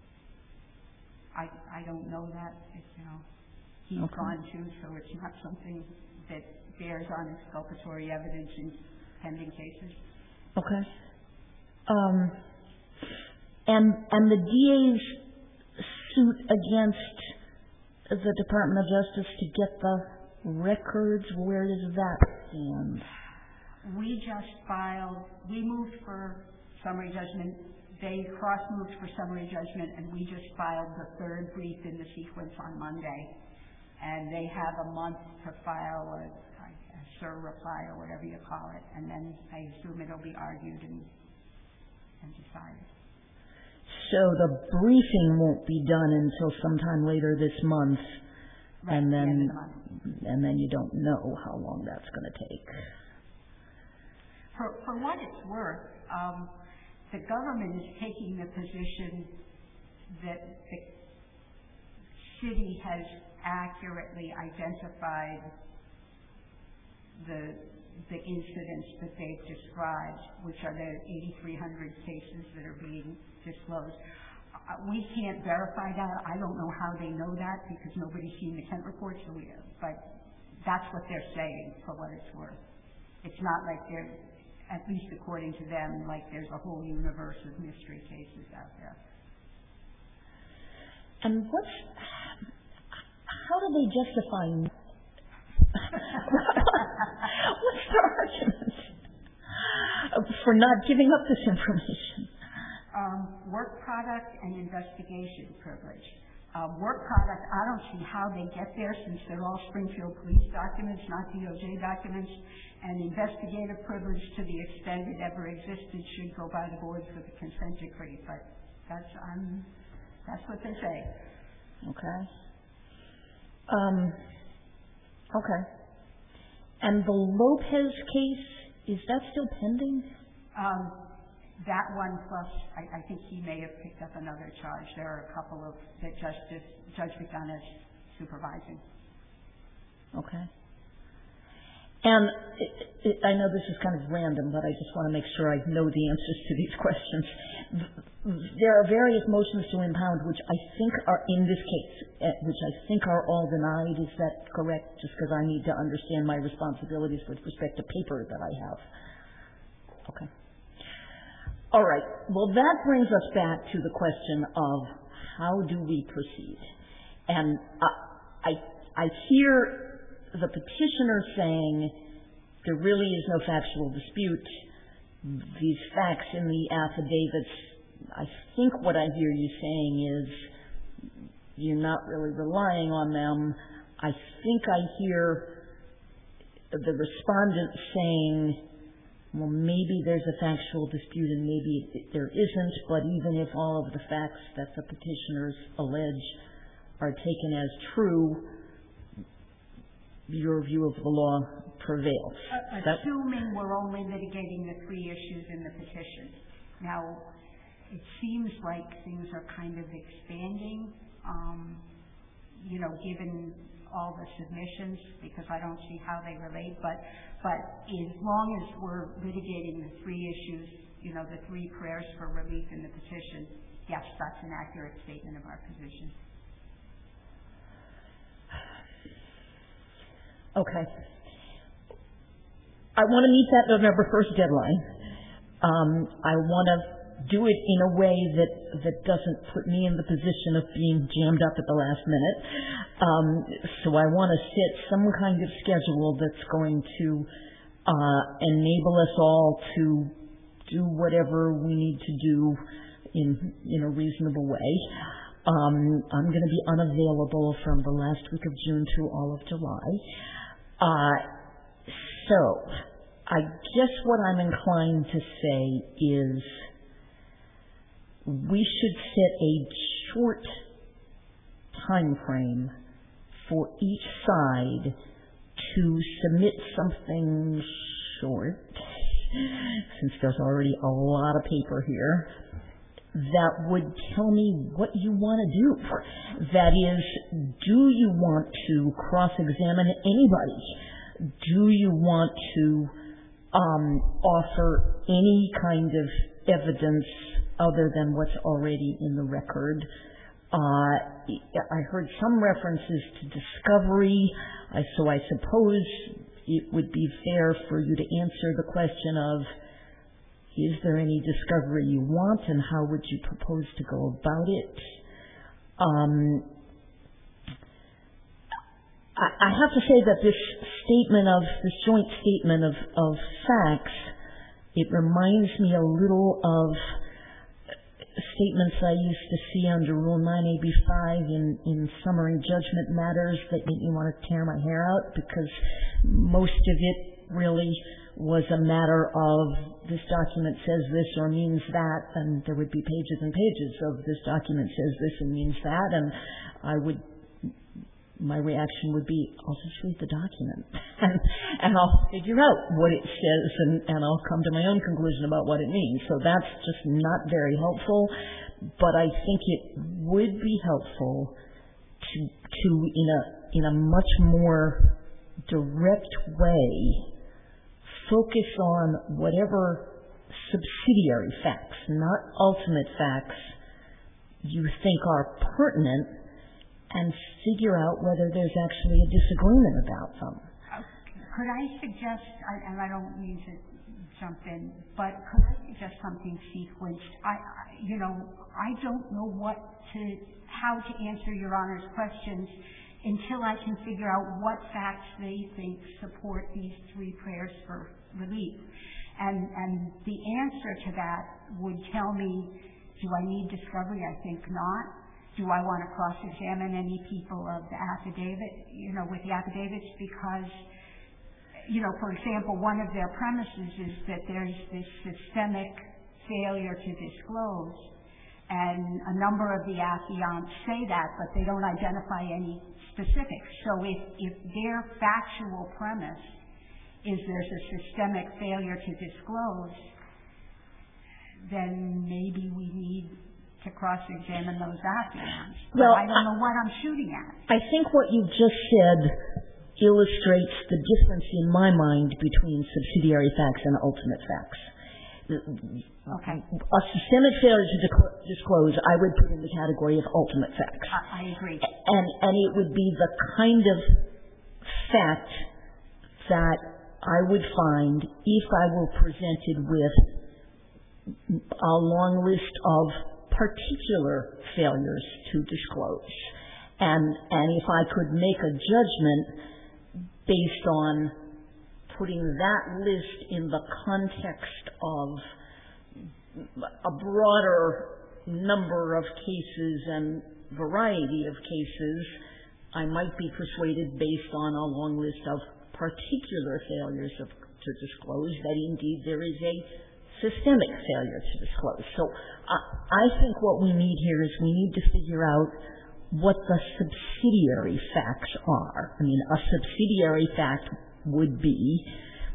I I don't know that. It's, you know, he's okay. Gone too, so it's not something that bears on exculpatory evidence in pending cases. Okay. Um. And and the D A's suit against the Department of Justice to get the records, where does that stand? We just filed, we moved for summary judgment. They cross-moved for summary judgment, and we just filed the third brief in the sequence on Monday. And they have a month to file a, a SIR reply or whatever you call it, and then I assume it'll be argued and, and decided. So the briefing won't be done until sometime later this month, right, and then the month. and then you don't know how long that's going to take. For for what it's worth, um, the government is taking the position that the city has accurately identified the the incidents that they've described, which are the eighty-three hundred cases that are being disclosed. Uh, we can't verify that. I don't know how they know that because nobody's seen the Kent report, so we, but that's what they're saying for what it's worth. It's not like they're, at least according to them, like there's a whole universe of mystery cases out there. And what's, how do they justify, what's their argument for not giving up this information? Um, work product and investigation privilege. Uh, work product, I don't see how they get there since they're all Springfield police documents, not D O J documents. And investigative privilege, to the extent it ever existed, should go by the boards with a consent decree. But that's um, that's what they say. Okay. Um. Okay. And the Lopez case, is that still pending? Um, that one plus, I, I think he may have picked up another charge. There are a couple of that Justice Judge McDonough is supervising. Okay. And it, it, I know this is kind of random, but I just want to make sure I know the answers to these questions. There are various motions to impound which I think are in this case, which I think are all denied. Is that correct? Just because I need to understand my responsibilities with respect to paper that I have. Okay. All right. Well, that brings us back to the question of how do we proceed? And I, I, I hear the petitioner saying there really is no factual dispute. These facts in the affidavits, I think what I hear you saying is you're not really relying on them. I think I hear the respondent saying, well, maybe there's a factual dispute and maybe there isn't, but even if all of the facts that the petitioners allege are taken as true, your view of the law prevails. Uh, assuming we're only litigating the three issues in the petition. Now, it seems like things are kind of expanding, um, you know, given all the submissions, because I don't see how they relate, but but as long as we're litigating the three issues, you know, the three prayers for relief in the petition, yes, that's an accurate statement of our position. Okay. I want to meet that November first deadline. Um, I want to do it in a way that, that doesn't put me in the position of being jammed up at the last minute. Um, so I want to set some kind of schedule that's going to uh, enable us all to do whatever we need to do in, in a reasonable way. Um, I'm going to be unavailable from the last week of June through all of July. Uh, so, I guess what I'm inclined to say is we should set a short time frame for each side to submit something short, since there's already a lot of paper here, that would tell me what you want to do. That is, do you want to cross-examine anybody? Do you want to um, offer any kind of evidence other than what's already in the record? Uh, I heard some references to discovery, uh, so I suppose it would be fair for you to answer the question of, is there any discovery you want, and how would you propose to go about it? Um, I, I have to say that this statement of, this joint statement of, of facts, it reminds me a little of statements I used to see under Rule nine A B five in, in summary judgment matters that made me want to tear my hair out, because most of it really was a matter of this document says this or means that, and there would be pages and pages of this document says this and means that, and I would, my reaction would be, I'll just read the document and, and I'll figure out what it says, and, and I'll come to my own conclusion about what it means. So that's just not very helpful, but I think it would be helpful to, to in a, in a much more direct way, focus on whatever subsidiary facts, not ultimate facts, you think are pertinent, and figure out whether there's actually a disagreement about them. Could I suggest, and I don't mean to jump in, but could I suggest something sequenced? I, you know, I don't know what to, how to answer Your Honor's questions until I can figure out what facts they think support these three prayers for relief. And, and the answer to that would tell me, do I need discovery? I think not. Do I want to cross-examine any people of the affidavit, you know, with the affidavits? Because, you know, for example, one of their premises is that there's this systemic failure to disclose, and a number of the affiants say that, but they don't identify any specifics. So if, if their factual premise is there's a systemic failure to disclose, then maybe we need to cross-examine those affiants. Well, I don't know what I'm shooting at. I think what you just said illustrates the difference in my mind between subsidiary facts and ultimate facts. Okay. A systemic failure to disclose, I would put in the category of ultimate facts. I, I agree. And, and it would be the kind of fact that I would find if I were presented with a long list of particular failures to disclose. And, and if I could make a judgment based on putting that list in the context of a broader number of cases and variety of cases, I might be persuaded based on a long list of particular failures of, to disclose that indeed there is a systemic failure to disclose. So uh, I think what we need here is we need to figure out what the subsidiary facts are. I mean, a subsidiary fact would be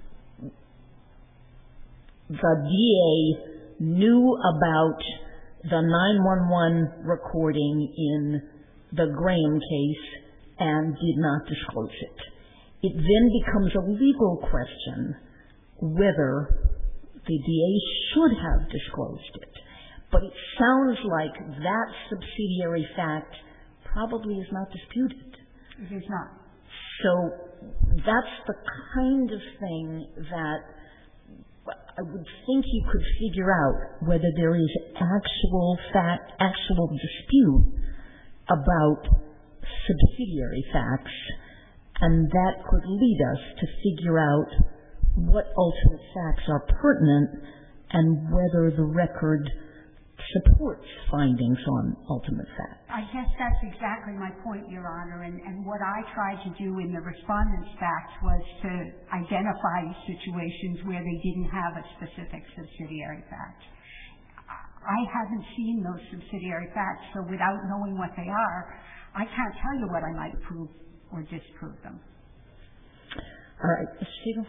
the D A knew about the nine one one recording in the Graham case and did not disclose it. It then becomes a legal question whether the D A should have disclosed it. But it sounds like that subsidiary fact probably is not disputed. It is not. So that's the kind of thing that I would think you could figure out whether there is actual fact, actual dispute about subsidiary facts, and that could lead us to figure out what ultimate facts are pertinent and whether the record supports findings on ultimate fact. I guess that's exactly my point, Your Honor, and, and what I tried to do in the respondent's facts was to identify situations where they didn't have a specific subsidiary fact. I haven't seen those subsidiary facts, so without knowing what they are, I can't tell you what I might prove or disprove them. All right, Mister Siegel.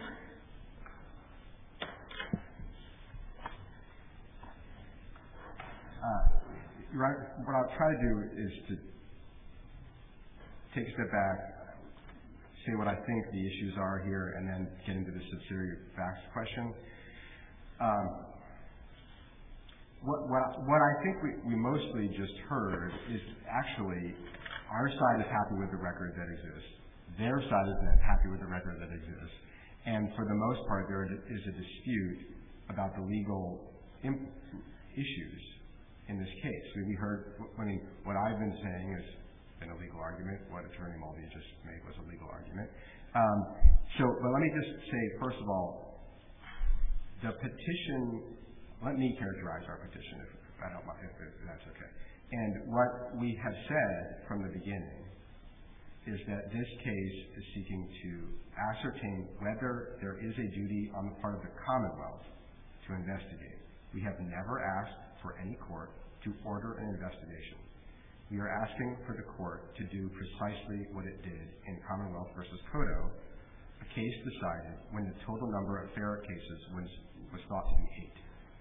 Uh, right, what I'll try to do is to take a step back, say what I think the issues are here, and then get into the subsidiary facts question. Um, what, what, what I think we, we mostly just heard is actually our side is happy with the record that exists. Their side is not happy with the record that exists. And for the most part, there is a dispute about the legal imp- issues in this case. We heard, I mean, what I've been saying has been a legal argument. What Attorney Mulvey just made was a legal argument. Um, so, but let me just say, first of all, the petition, let me characterize our petition, if, if I don't mind, if, if that's okay. And what we have said from the beginning is that this case is seeking to ascertain whether there is a duty on the part of the Commonwealth to investigate. We have never asked for any court to order an investigation. We are asking for the court to do precisely what it did in Commonwealth versus Cotto, a case decided when the total number of ferret cases was, was thought to be eight.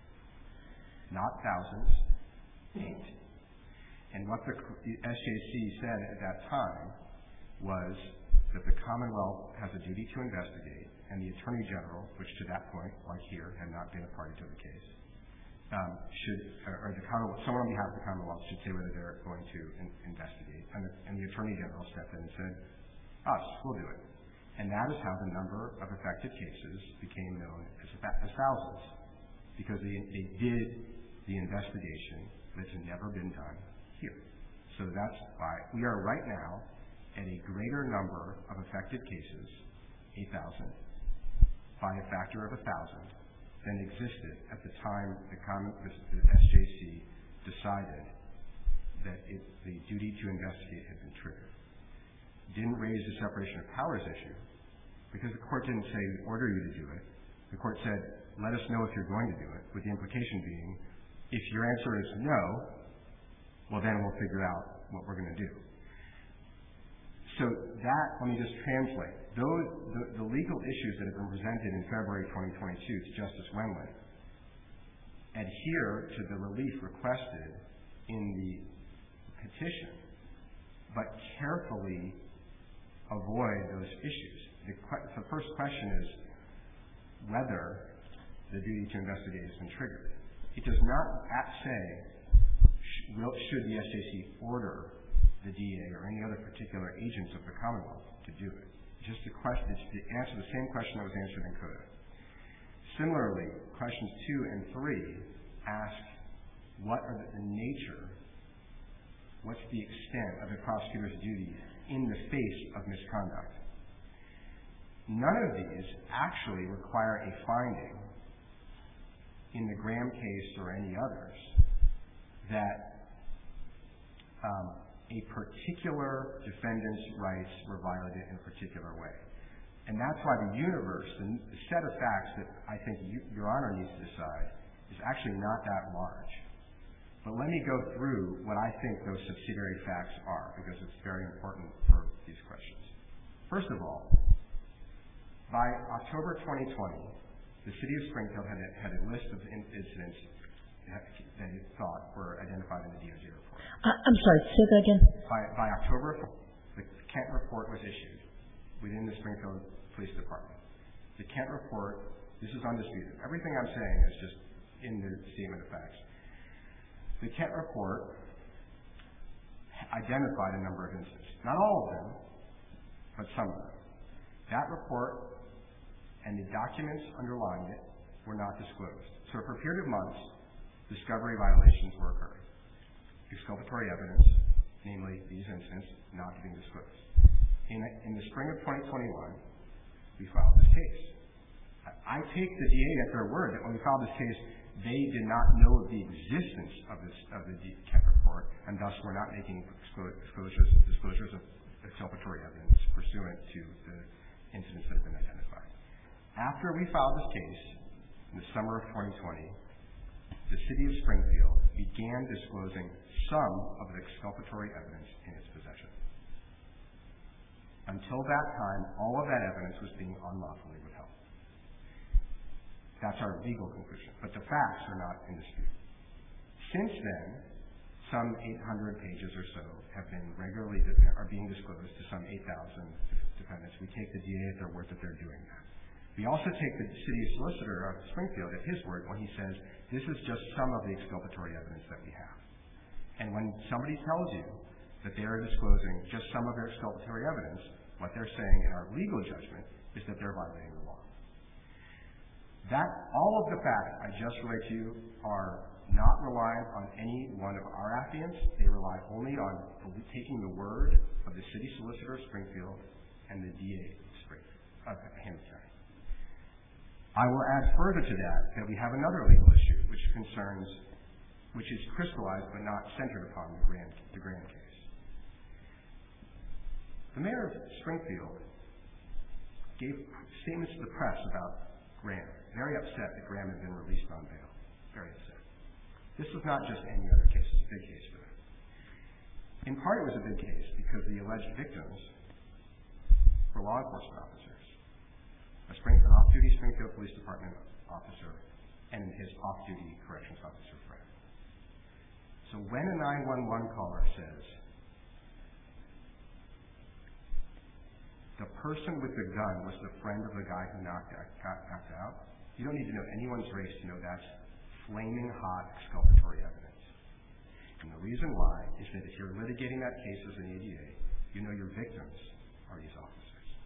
Not thousands, eight. And what the, the S J C said at that time was that the Commonwealth has a duty to investigate, and the Attorney General, which to that point, like here, had not been a party to the case, Um, should, or the Commonwealth, someone on behalf of the Commonwealth should say whether they're going to in, investigate. And the, and the Attorney General stepped in and said, us, we'll do it. And that is how the number of affected cases became known as, as thousands, because they, they did the investigation that's never been done here. So that's why we are right now at a greater number of affected cases, eight thousand, by a factor of one thousand, than existed at the time the, common, the, the S J C decided that it, the duty to investigate had been triggered. Didn't raise the separation of powers issue because the court didn't say order you to do it. The court said, let us know if you're going to do it, with the implication being, if your answer is no, well then we'll figure out what we're going to do. So that, let me just translate. Those, the, the legal issues that have been presented in February twenty twenty-two to Justice Wendland adhere to the relief requested in the petition, but carefully avoid those issues. The, the first question is whether the duty to investigate has been triggered. It does not say sh- will, should the S J C order the D A or any other particular agents of the Commonwealth to do it. Just a question, it's to answer the same question that was answered in Cotto. Similarly, questions two and three ask what are the, the nature, what's the extent of a prosecutor's duties in the face of misconduct. None of these actually require a finding in the Graham case or any others that um, a particular defendant's rights were violated in a particular way. And that's why the universe, the, the set of facts that I think you, Your Honor needs to decide is actually not that large. But let me go through what I think those subsidiary facts are, because it's very important for these questions. First of all, by October twenty twenty, the City of Springfield had a, had a list of in- incidents that it thought were identified in the D O J report. Uh, I'm sorry, say that again. By, by October, the Kent report was issued within the Springfield Police Department. The Kent report, this is undisputed. Everything I'm saying is just in the statement of facts. The Kent report identified a number of incidents. Not all of them, but some of them. That report and the documents underlying it were not disclosed. So for a period of months, discovery violations were occurring. Exculpatory evidence, namely these incidents, not being disclosed. In, in the spring of twenty twenty-one, we filed this case. I, I take the D A at their word that when we filed this case, They did not know of the existence of this of the Kent report, and thus were not making disclosures disclosures of exculpatory evidence pursuant to the incidents that have been identified. After we filed this case in the summer of twenty twenty, the City of Springfield began disclosing some of the exculpatory evidence in its possession. Until that time, all of that evidence was being unlawfully withheld. That's our legal conclusion, but the facts are not in dispute. Since then, some eight hundred pages or so have been regularly are being disclosed to some eight thousand defendants. We take the D A at their word that they're doing that. We also take the city solicitor of Springfield at his word when he says this is just some of the exculpatory evidence that we have. And when somebody tells you that they are disclosing just some of their exculpatory evidence, what they're saying in our legal judgment is that they're violating the law. That all of the facts I just relayed to you are not reliant on any one of our affiants. They rely only on taking the word of the city solicitor of Springfield and the D A of Springfield, of Hammond County. I will add further to that that we have another legal issue which concerns, which is crystallized but not centered upon the Grand, the Grand case. The mayor of Springfield gave statements to the press about Graham, very upset that Graham had been released on bail, very upset. This was not just any other case, it's a big case for them. In part, it was a big case because the alleged victims were law enforcement officers, a Spring, an off-duty Springfield Police Department officer and his off-duty corrections officer friend. So when a nine one one caller says, the person with the gun was the friend of the guy who knocked out, got knocked out, you don't need to know anyone's race to know that's flaming hot exculpatory evidence. And the reason why is that if you're litigating that case as an A D A, you know your victims are these officers.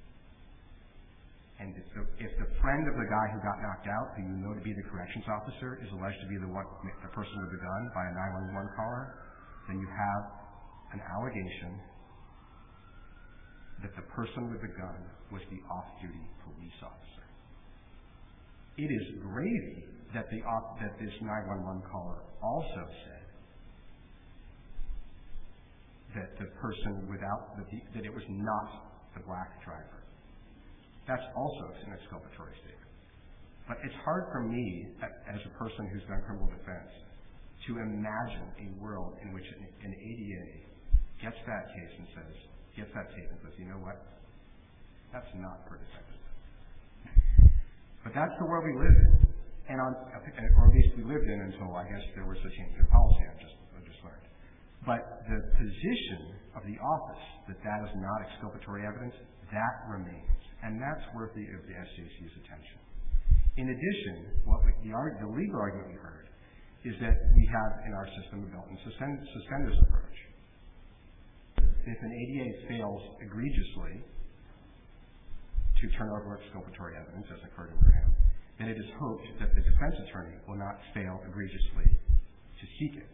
And if the, if the friend of the guy who got knocked out, who you know to be the corrections officer, is alleged to be the one, the person with the gun by a nine one one caller, then you have an allegation that the person with the gun was the off-duty police officer. It is gravy that the off, that this nine one one caller also said that the person without the, that it was not the black driver. That's also an exculpatory statement. But it's hard for me, as a person who's done criminal defense, to imagine a world in which an A D A gets that case and says, gets that tape and says, you know what? That's not for defendants. But that's the world we live in. And on, or at least we lived in until, I guess, there was a change in policy I just, I just learned. But the position of the office that that is not exculpatory evidence, that remains. And that's worthy of the S J C's attention. In addition, what we, the, the legal argument we heard is that we have in our system a belt and suspenders approach. If an A D A fails egregiously to turn over exculpatory evidence, as occurred in Graham, then it is hoped that the defense attorney will not fail egregiously to seek it.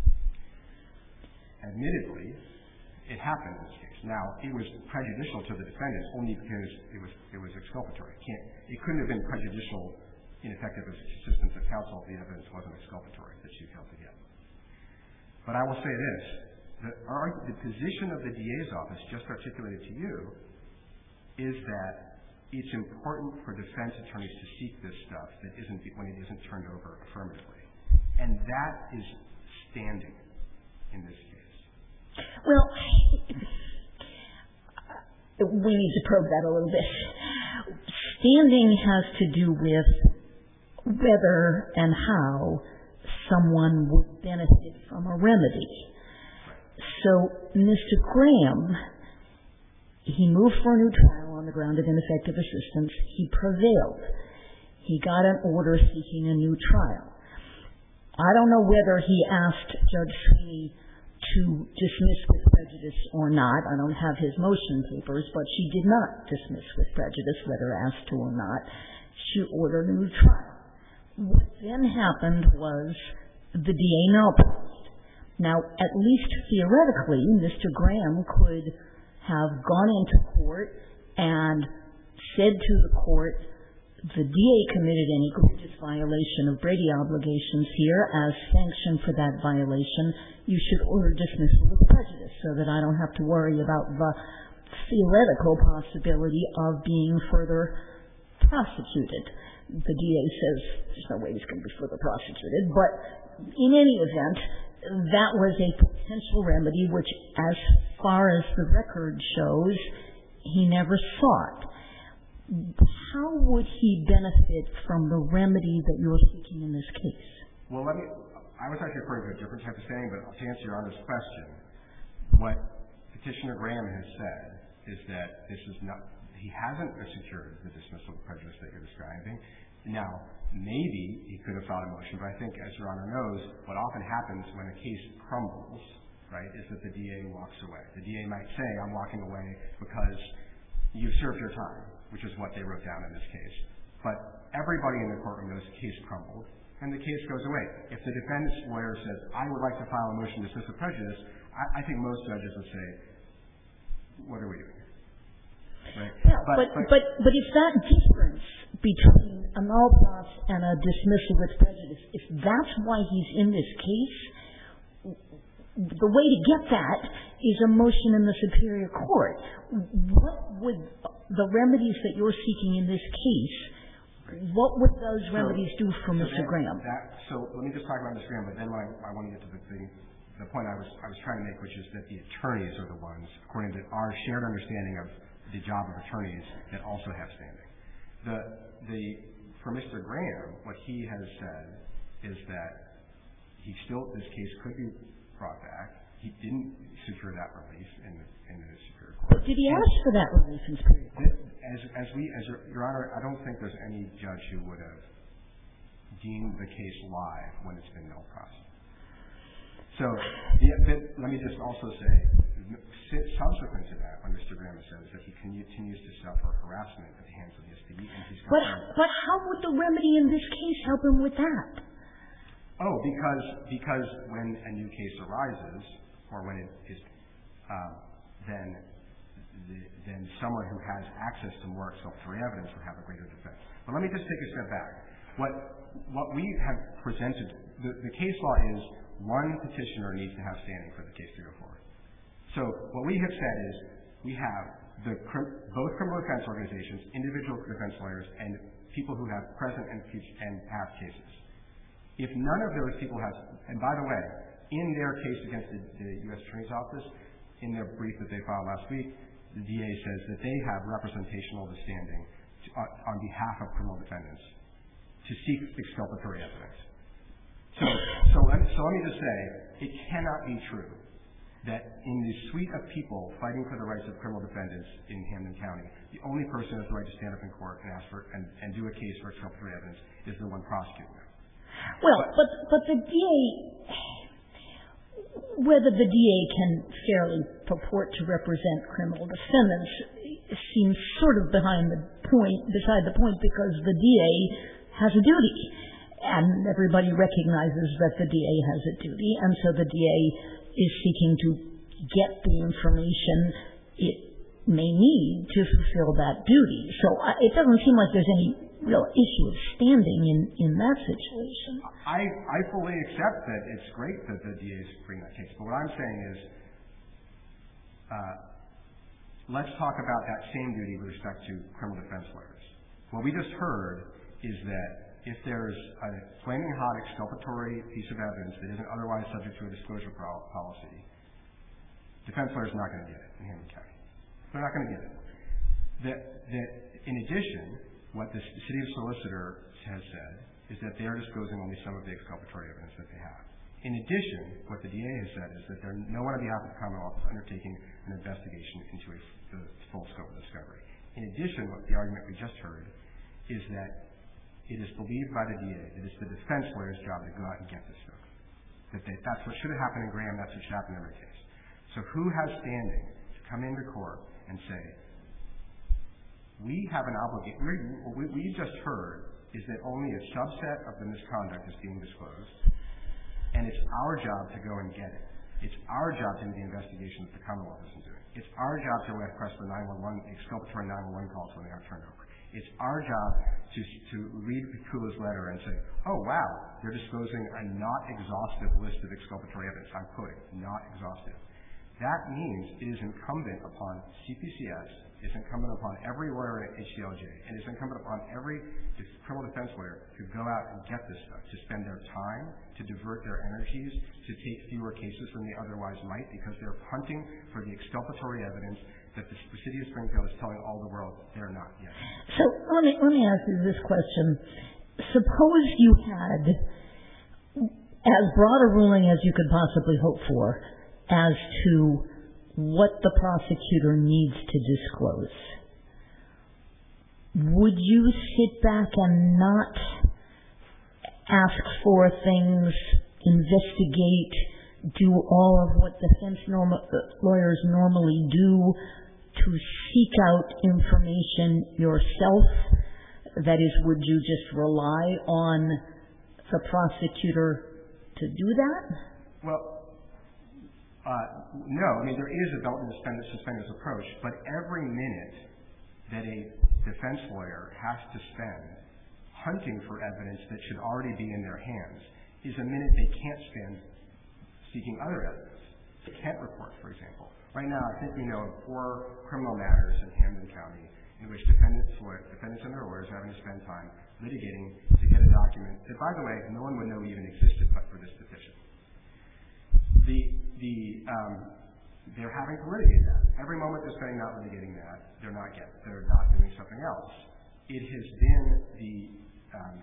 Admittedly, it happened in this case. Now, it was prejudicial to the defendants only because it was it was exculpatory. It, can't, it couldn't have been prejudicial, ineffective assistance of counsel if the evidence wasn't exculpatory that she failed to get. But I will say this. The, our, the position of the D A's office, just articulated to you, is that it's important for defense attorneys to seek this stuff that isn't when it isn't turned over affirmatively. And that is standing in this case. Well, we need to probe that a little bit. Standing has to do with whether and how someone would benefit from a remedy. So, Mister Graham, he moved for a new trial on the ground of ineffective assistance. He prevailed. He got an order seeking a new trial. I don't know whether he asked Judge Sweeney to dismiss with prejudice or not. I don't have his motion papers, but she did not dismiss with prejudice, whether asked to or not. She ordered a new trial. What then happened was the D A nullified. Now, at least theoretically, Mister Graham could have gone into court and said to the court, the D A committed an egregious violation of Brady obligations here. As sanction for that violation, you should order dismissal with prejudice so that I don't have to worry about the theoretical possibility of being further prosecuted. The D A says there's no way he's going to be further prosecuted, but in any event, that was a potential remedy which, as far as the record shows, he never sought. How would he benefit from the remedy that you're seeking in this case? Well, let me, I was actually referring to a different type of saying, but to answer Your Honor's question, what Petitioner Graham has said is that this is not, he hasn't secured the dismissal of prejudice that you're describing. Now, maybe he could have filed a motion, but I think, as Your Honor knows, what often happens when a case crumbles, right, is that the D A walks away. The D A might say, I'm walking away because you've served your time, which is what they wrote down in this case. But everybody in the courtroom knows the case crumbled, and the case goes away. If the defense lawyer says, I would like to file a motion to dismiss the prejudice, I, I think most judges would say, what are we doing here? Right? Yeah, but, but, but, but, but if that difference between a null pros and a dismissal with prejudice, if that's why he's in this case, the way to get that is a motion in the Superior Court. What would the remedies that you're seeking in this case, what would those so, remedies do for so Mister That, Graham? That, so let me just talk about Mister Graham, but then when I, I want to get to the thing, the point I was I was trying to make, which is that the attorneys are the ones, according to our shared understanding of the job of attorneys, that also have standing. The the for Mister Graham, what he has said is that he still this case could be brought back. He didn't secure that relief in the, in the Superior Court. But did he ask for that relief in Superior Court? As as we as your, your Honor, I don't think there's any judge who would have deemed the case live when it's been null pros. So yeah, but let me just also say, subsequent to that, when Mister Graham says that he continues to suffer harassment at the hands of the S P D, and he's but but how would the remedy in this case help him with that? Oh, because because when a new case arises, or when it is, uh, then the, then someone who has access to more exculpatory evidence would have a greater defense. But let me just take a step back. What what we have presented, the, the case law is one petitioner needs to have standing for the case to go forward. So what we have said is we have the both criminal defense organizations, individual defense lawyers, and people who have present and future and past cases. If none of those people have, and by the way, in their case against the, the U S Attorney's Office, in their brief that they filed last week, the D A says that they have representational standing to, uh, on behalf of criminal defendants to seek exculpatory evidence. So, so, let, so let me just say, it cannot be true that in the suite of people fighting for the rights of criminal defendants in Hamden County, the only person who has the right to stand up in court and ask for and, and do a case for exculpatory evidence is the one prosecuting them. Well, but, but, but the D A, whether the D A can fairly purport to represent criminal defendants seems sort of behind the point, beside the point, because the D A has a duty. And everybody recognizes that the D A has a duty, and so the D A is seeking to get the information it may need to fulfill that duty. So uh, it doesn't seem like there's any real issue of standing in, in that situation. I, I fully accept that it's great that the D A is bring that case, but what I'm saying is uh, let's talk about that same duty with respect to criminal defense lawyers. What we just heard is that if there's a flaming hot exculpatory piece of evidence that isn't otherwise subject to a disclosure policy, defense lawyers are not going to get it in Hamden County. They're not going to get it. That, that in addition, what the city of Solicitor has said is that they are disclosing only some of the exculpatory evidence that they have. In addition, what the D A has said is that there, no one on behalf of the Commonwealth is undertaking an investigation into a, the full scope of discovery. In addition, what the argument we just heard is that it is believed by the D A that it's the defense lawyer's job to go out and get this stuff. That they, that's what should have happened in Graham, that's what should happen in every case. So who has standing to come into court and say, we have an obligation, what we, we just heard is that only a subset of the misconduct is being disclosed, and it's our job to go and get it. It's our job to do the investigation that the Commonwealth isn't doing. It's our job to request the nine one one, exculpatory nine one one calls when they are turned over. It's our job to, to read Pikula's letter and say, oh, wow, they're disclosing a not exhaustive list of exculpatory evidence. I'm quoting, not exhaustive. That means it is incumbent upon C P C S, it's incumbent upon every lawyer at H C L J, and it's incumbent upon every criminal defense lawyer to go out and get this stuff, to spend their time, to divert their energies, to take fewer cases than they otherwise might, because they're hunting for the exculpatory evidence that the city of Springfield is telling all the world they're not yet. So let me, let me ask you this question. Suppose you had as broad a ruling as you could possibly hope for as to what the prosecutor needs to disclose. Would you sit back and not ask for things, investigate, do all of what defense norm- lawyers normally do to seek out information yourself? That is, would you just rely on the prosecutor to do that? Well, uh, no. I mean, there is a belt and suspenders approach, but every minute that a defense lawyer has to spend hunting for evidence that should already be in their hands is a minute they can't spend seeking other evidence. They can't report, for example. Right now, I think we know of four criminal matters in Hamden County in which defendants, defendants and their lawyers are having to spend time litigating to get a document that, by the way, no one would know even existed but for this petition. The, the, um, they're having to litigate that. Every moment they're spending not litigating that, they're not get, they're not doing something else. It has been the um,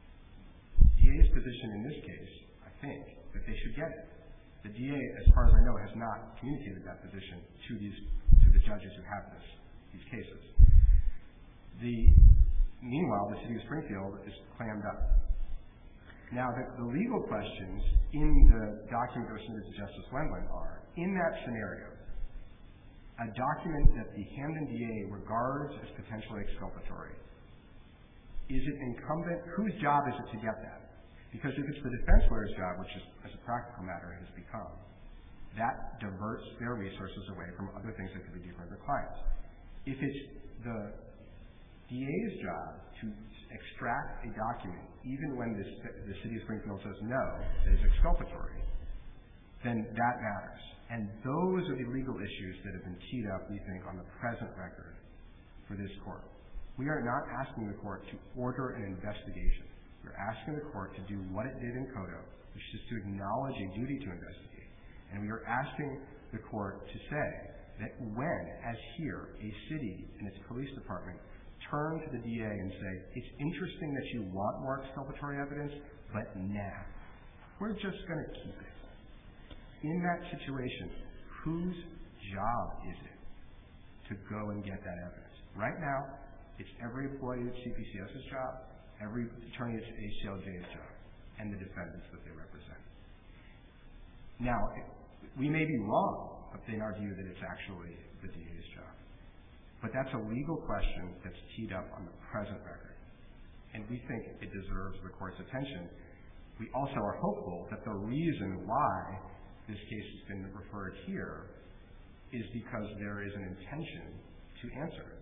D A's position in this case, I think, that they should get it. The D A, as far as I know, has not communicated that position to these to the judges who have this these cases. The meanwhile, the city of Springfield is clammed up. Now, the, the legal questions in the document that was submitted to Justice Wendland are, in that scenario, a document that the Hamden D A regards as potentially exculpatory, is it incumbent, whose job is it to get that? Because if it's the defense lawyer's job, which is, as a practical matter, it has become, that diverts their resources away from other things that could be deeper in their clients. If it's the D A's job to extract a document, even when this, the city of Springfield says no, that is exculpatory, then that matters. And those are the legal issues that have been teed up, we think, on the present record for this court. We are not asking the court to order an investigation. We're asking the court to do what it did in Kodo, which is to acknowledge a duty to investigate. And we are asking the court to say that when, as here, a city and its police department turn to the D A and say, it's interesting that you want more exculpatory evidence, but nah, we're just going to keep it. In that situation, whose job is it to go and get that evidence? Right now, it's every employee at C P C S's job, every attorney at H C L J's job, and the defendants that they represent. Now, we may be wrong in our view that it's actually the D A's job, but that's a legal question that's teed up on the present record, and we think it deserves the court's attention. We also are hopeful that the reason why this case has been referred here is because there is an intention to answer it.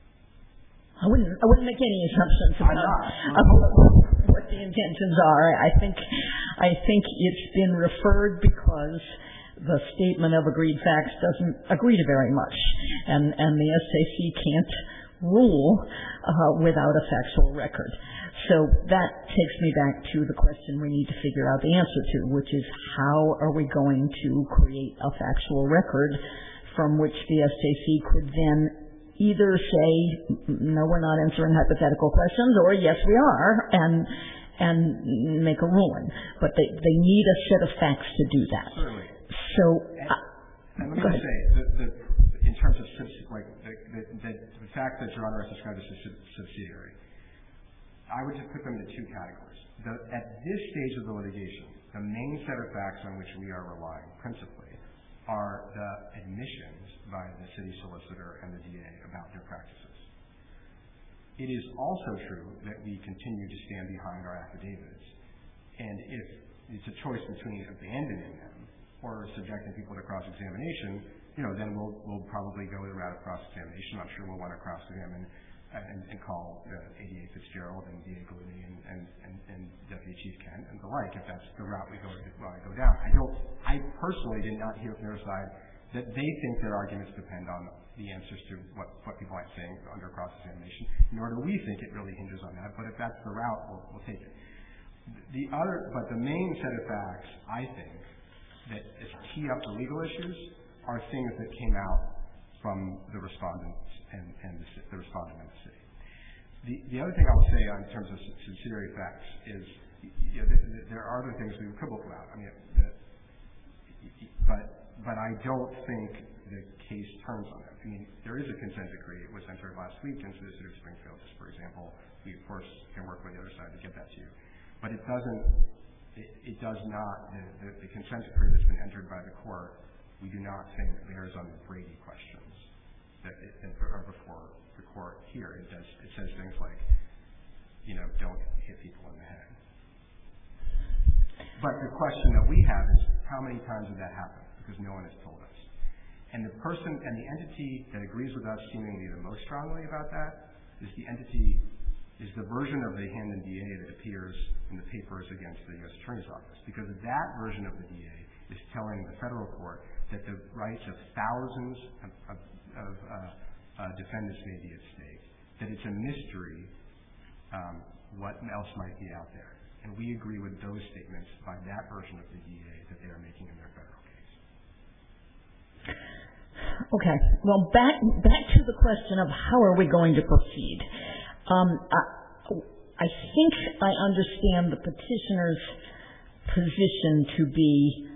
I wouldn't, I wouldn't make any assumptions about, about what the intentions are. I think, I think it's been referred because the statement of agreed facts doesn't agree to very much, and and the S A C can't rule uh, without a factual record. So that takes me back to the question we need to figure out the answer to, which is how are we going to create a factual record from which the S A C could then either say, no, we're not answering hypothetical questions, or yes, we are, and and make a ruling. But they, they need a set of facts to do that. Certainly. So, and, uh, and let me just say, the, the, in terms of like the, the, the, the fact that Your Honor has described as a subsidiary, I would just put them into two categories. The, at this stage of the litigation, the main set of facts on which we are relying principally are the admissions by the city solicitor and the D A about their practices. It is also true that we continue to stand behind our affidavits, and if it's a choice between abandoning them or subjecting people to cross-examination, you know, then we'll, we'll probably go the route of cross-examination. I'm sure we'll want to cross-examine and, and call uh, A D A Fitzgerald and D A Galuni and, and, and, and Deputy Chief Kent and the like if that's the route we go well, I go down. I don't. I personally did not hear from their side that they think their arguments depend on the answers to what, what people might say under cross-examination, nor do we think it really hinges on that. But if that's the route, we'll, we'll take it. The other, but the main set of facts, I think, that is tee up the legal issues are things that came out from the respondents and, and the, the respondent in the city. The, the other thing I'll say on terms of subsidiary facts is, you know, there, there are other things we would quibble about. I mean, the, but but I don't think the case turns on that. I mean, there is a consent decree. It was entered last week into the city of Springfield, for example. We, of course, can work with the other side to get that to you. But it doesn't, it, it does not, the, the, the consent decree that's been entered by the court, we do not think bears on the Brady questions that, it, that are before the court here. It does, it says things like, you know, don't hit people in the head. But the question that we have is, how many times did that happen? Because no one has told us. And the person and the entity that agrees with us seemingly the most strongly about that is the entity, is the version of the Hamden D A that appears in the papers against the U S Attorney's Office. Because that version of the D A is telling the federal court that the rights of thousands of, of, of uh, uh, defendants may be at stake, that it's a mystery um, what else might be out there. And we agree with those statements by that version of the D A that they are making in their federal case. Okay. Well, back back to the question of how are we going to proceed. Um, I, I think I understand the petitioner's position to be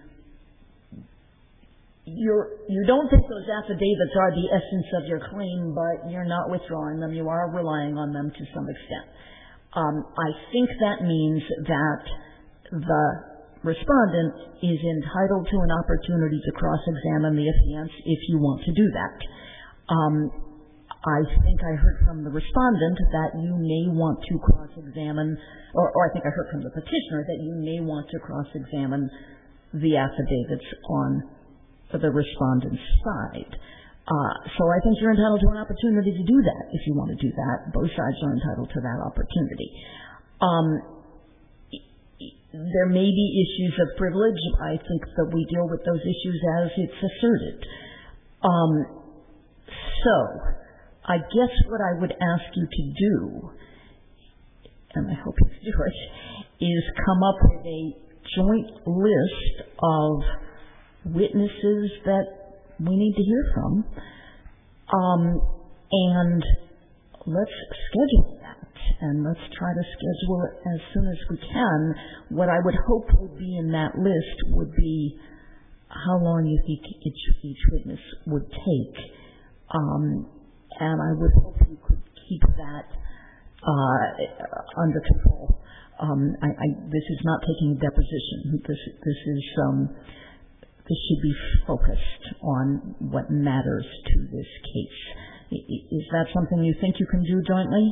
you're, you don't think those affidavits are the essence of your claim, but you're not withdrawing them. You are relying on them to some extent. Um, I think that means that the respondent is entitled to an opportunity to cross-examine the affiant if you want to do that. Um, I think I heard from the respondent that you may want to cross-examine, or, or I think I heard from the petitioner that you may want to cross-examine the affidavits on the respondent's side. Uh, so I think you're entitled to an opportunity to do that if you want to do that. Both sides are entitled to that opportunity. Um, there may be issues of privilege. I think that we deal with those issues as it's asserted. Um, so I guess what I would ask you to do, and I hope you do it, is come up with a joint list of witnesses that we need to hear from, um, and let's schedule that, and let's try to schedule it as soon as we can. What I would hope would be in that list would be how long you think each, each witness would take, um, and I would hope you could keep that uh, under control. Um, I, I, this is not taking a deposition. This, this is um, This should be focused on what matters to this case. Is that something you think you can do jointly?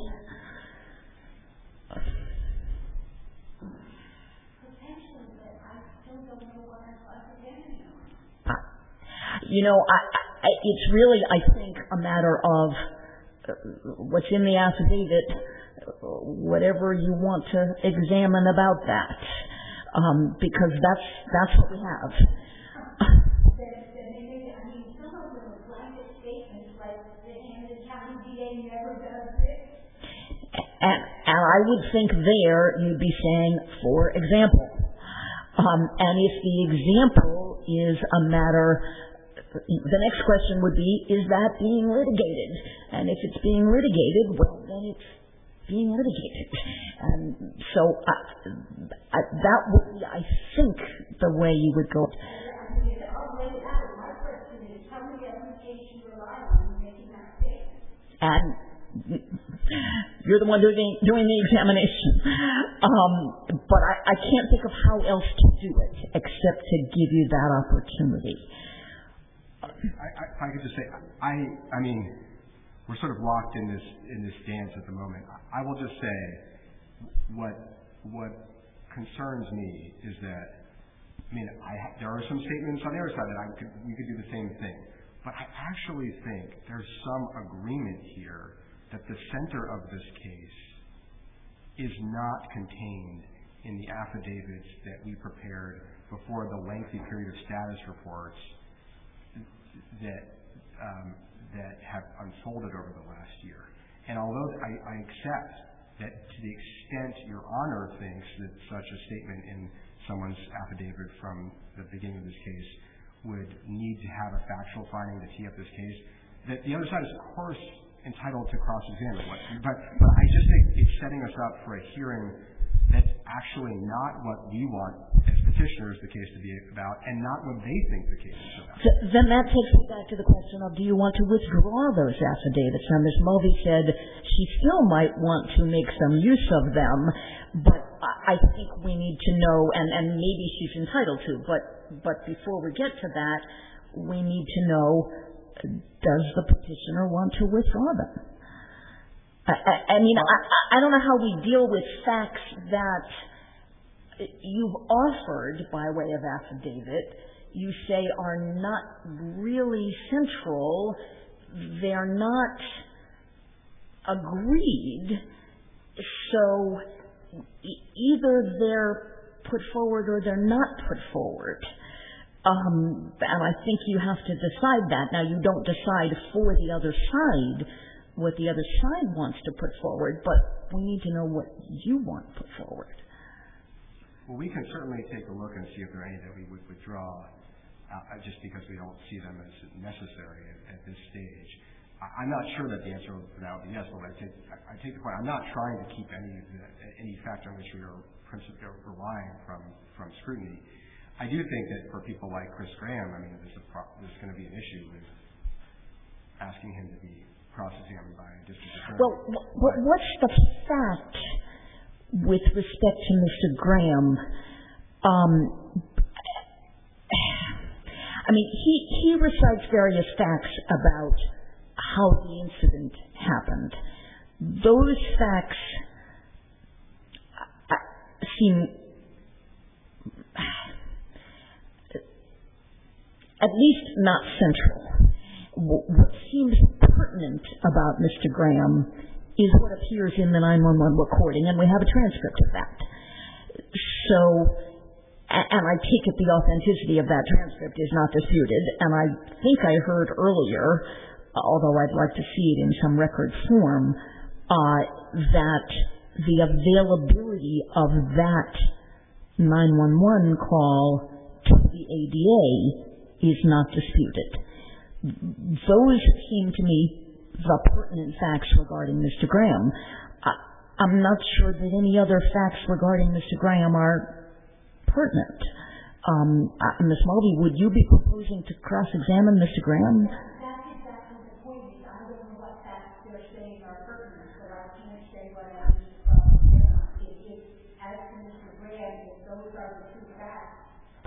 Potentially, but I still don't know what I'm cross-examining on. Uh, you know, I, I, it's really, I think, a matter of what's in the affidavit, whatever you want to examine about that, um, because that's that's what we have. And, and I would think there you'd be saying, for example. Um, and if the example is a matter, the next question would be, is that being litigated? And if it's being litigated, well, then it's being litigated. And so I, I, that would be, I think, the way you would go. And you're the one doing the, doing the examination. Um, but I, I can't think of how else to do it except to give you that opportunity. I, I, I could just say, I, I mean, we're sort of locked in this in this dance at the moment. I will just say, what what concerns me is that, I mean, I, there are some statements on the other side that I could we could do the same thing. But I actually think there's some agreement here that the center of this case is not contained in the affidavits that we prepared before the lengthy period of status reports that um, that have unfolded over the last year. And although I, I accept that to the extent Your Honor thinks that such a statement in someone's affidavit from the beginning of this case would need to have a factual finding to tee up this case, that the other side is, of course, entitled to cross-examine. But, but I just think it's setting us up for a hearing that's actually not what we want as petitioners the case to be about, and not what they think the case is about. So then that takes me back to the question of, do you want to withdraw those affidavits? Now, Miz Mulvey said she still might want to make some use of them, but I think we need to know, and, and maybe she's entitled to, but, but before we get to that, we need to know, does the petitioner want to withdraw them? I, I, I mean, I, I don't know how we deal with facts that you've offered by way of affidavit, you say are not really central, they're not agreed, so e- either they're put forward or they're not put forward. Um, and I think you have to decide that. Now, you don't decide for the other side what the other side wants to put forward, but we need to know what you want put forward. Well, we can certainly take a look and see if there are any that we would withdraw, uh, just because we don't see them as necessary at, at this stage. I, I'm not sure that the answer for that would be yes, but I take, I, I take the point. I'm not trying to keep any of the, any factor on which we are principally relying from, from scrutiny. I do think that for people like Chris Graham, I mean, there's, a pro- there's going to be an issue with asking him to be cross-examined by a district attorney. Well, w- what's the fact with respect to Mister Graham? Um, I mean, he, he recites various facts about how the incident happened. Those facts seem at least not central. What seems pertinent about Mister Graham is what appears in the nine one one recording, and we have a transcript of that. So, and I take it the authenticity of that transcript is not disputed, and I think I heard earlier, although I'd like to see it in some record form, uh, that the availability of that nine one one call to the A D A is not disputed. Those seem to me the pertinent facts regarding Mister Graham. I, I'm not sure that any other facts regarding Mister Graham are pertinent. Um, uh, Miz Mulvey, would you be proposing to cross-examine Mister Graham? That's exactly the point. I don't know what facts they're saying are pertinent, but I can't say what I need to cross-examine. It is, as to Mister Graham, if those are the two facts.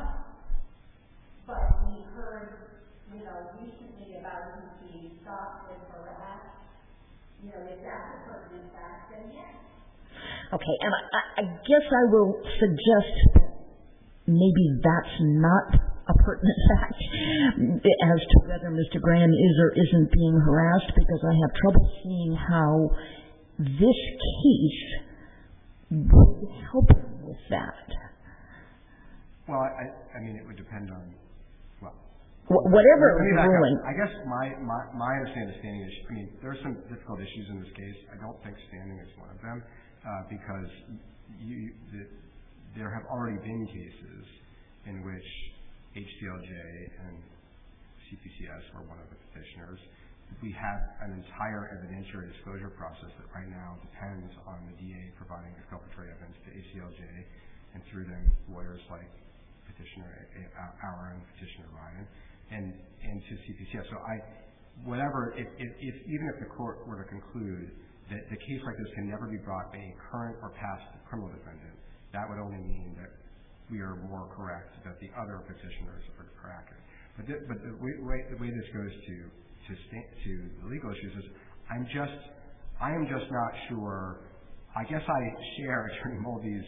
But we heard, you know, recently about him being stopped and harassed. You know, if that's a pertinent fact, then yes. Okay, and I, I guess I will suggest that maybe that's not a pertinent fact as to whether Mister Graham is or isn't being harassed, because I have trouble seeing how this case would help him with that. Well, I, I mean, it would depend on, well, whatever the ruling. I guess my, my, my understanding is, I mean, there are some difficult issues in this case. I don't think standing is one of them, uh, because you, the, there have already been cases in which H C L J and C P C S were one of the petitioners. We have an entire evidentiary disclosure process that right now depends on the D A providing exculpatory evidence to H C L J, and through them lawyers like Petitioner Auer and Petitioner Ryan, and, and to C P C S. So I, whatever, if, if, if even if the court were to conclude that the case like this can never be brought by a current or past criminal defendant, that would only mean that we are more correct, that the other petitioners are, are accurate. But the, but the way, way the way this goes to to sta- to the legal issues is, I'm just I am just not sure. I guess I share Attorney Mulvey's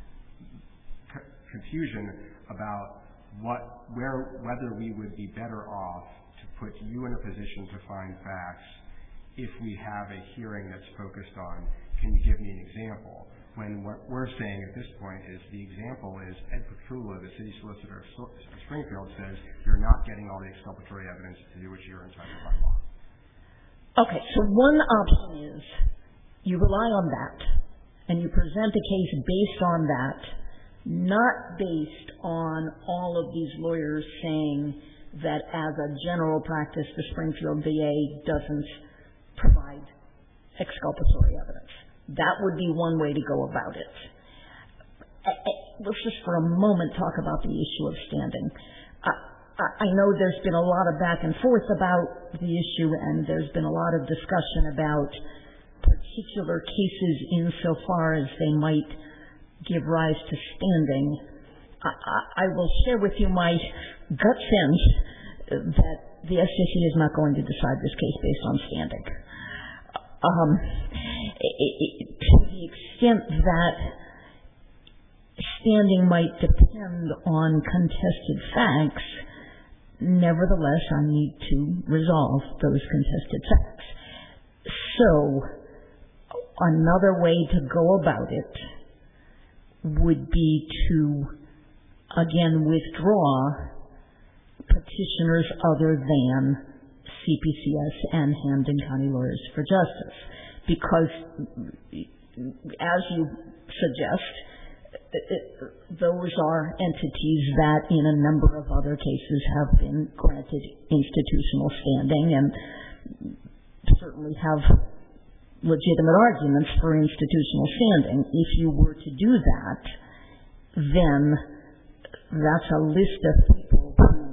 c- confusion about what where whether we would be better off to put you in a position to find facts if we have a hearing that's focused on, can you give me an example? When what we're saying at this point is the example is Ed Petrula, the city solicitor of Springfield, says you're not getting all the exculpatory evidence to do what you're entitled by law. Okay, so one option is you rely on that and you present a case based on that, not based on all of these lawyers saying that as a general practice the Springfield V A doesn't provide exculpatory evidence. That would be one way to go about it. Let's just for a moment talk about the issue of standing. I, I know there's been a lot of back and forth about the issue, and there's been a lot of discussion about particular cases insofar as they might give rise to standing. I, I, I will share with you my gut sense that the S J C is not going to decide this case based on standing. Um, it, it, to the extent that standing might depend on contested facts, nevertheless, I need to resolve those contested facts. So, another way to go about it would be to, again, withdraw petitioners other than C P C S and Hampden County Lawyers for Justice, because, as you suggest, those are entities that in a number of other cases have been granted institutional standing and certainly have legitimate arguments for institutional standing. If you were to do that, then that's a list of people who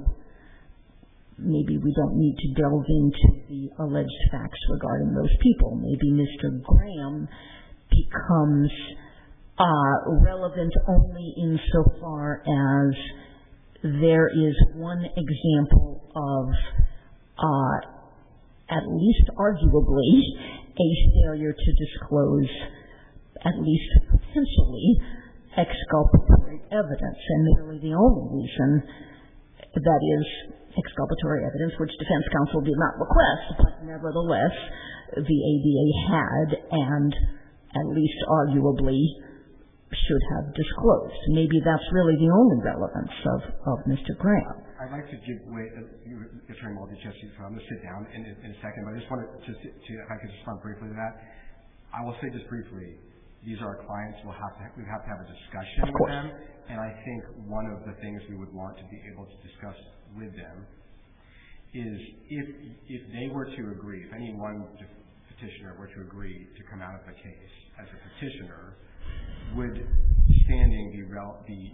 maybe we don't need to delve into the alleged facts regarding those people. Maybe Mister Graham becomes uh, relevant only insofar as there is one example of, uh, at least arguably, a failure to disclose at least potentially exculpatory evidence, and merely the only reason that is exculpatory evidence, which defense counsel did not request, but nevertheless the A D A had and at least arguably should have disclosed. Maybe that's really the only relevance of, of Mister Graham. I'd like to give way, uh, Attorney Mulder-Jesse, so I'm going to sit down in, in, in a second, but I just wanted to, to, if I could respond briefly to that. I will say just briefly, these are our clients. We'll have to, we have to have a discussion with them, and I think one of the things we would want to be able to discuss with them is if if they were to agree, if any one petitioner were to agree to come out of the case as a petitioner, would standing be, rel- be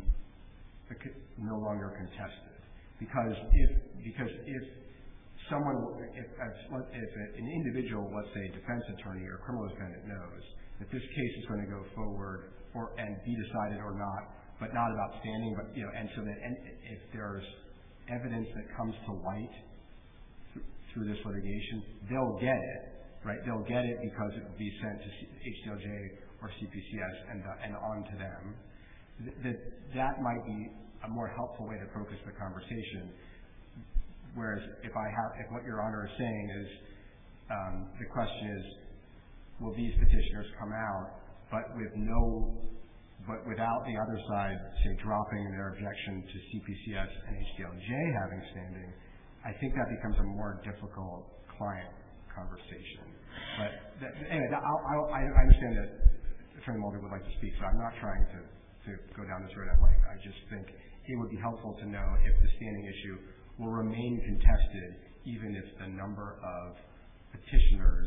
no longer contested? Because if because if someone, if, if an individual, let's say a defense attorney or criminal defendant, knows that this case is going to go forward or and be decided or not, but not about standing, but you know, and so that and if there's evidence that comes to light th- through this litigation, they'll get it, right? They'll get it because it will be sent to H D L J or C P C S and uh, and on to them. Th- that that might be a more helpful way to focus the conversation. Whereas if I have, if what Your Honor is saying is um, the question is, will these petitioners come out, but with no, but without the other side, say, dropping their objection to C P C S and H D L J having standing, I think that becomes a more difficult client conversation. But that, anyway, that, I'll, I'll, I understand that Attorney Mulder would like to speak, so I'm not trying to, to go down this road at length. I just think it would be helpful to know if the standing issue will remain contested, even if the number of petitioners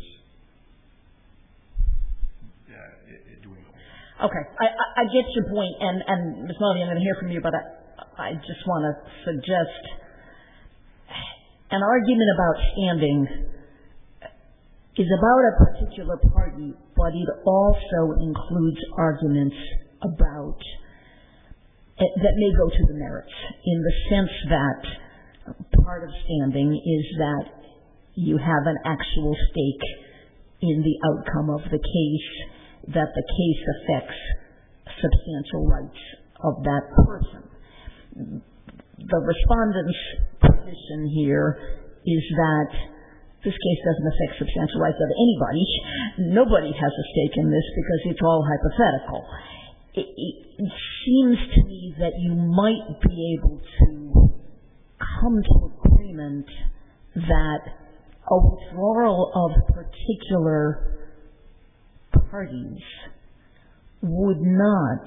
uh, dwindles. Okay, I, I, I get your point, and, and Miz Mulvey, I'm going to hear from you, but I, I just want to suggest an argument about standing is about a particular party, but it also includes arguments about uh, that may go to the merits, in the sense that part of standing is that you have an actual stake in the outcome of the case, that the case affects substantial rights of that person. The respondent's position here is that this case doesn't affect substantial rights of anybody. Nobody has a stake in this because it's all hypothetical. It, it, it seems to me that you might be able to come to agreement that a withdrawal of particular parties would not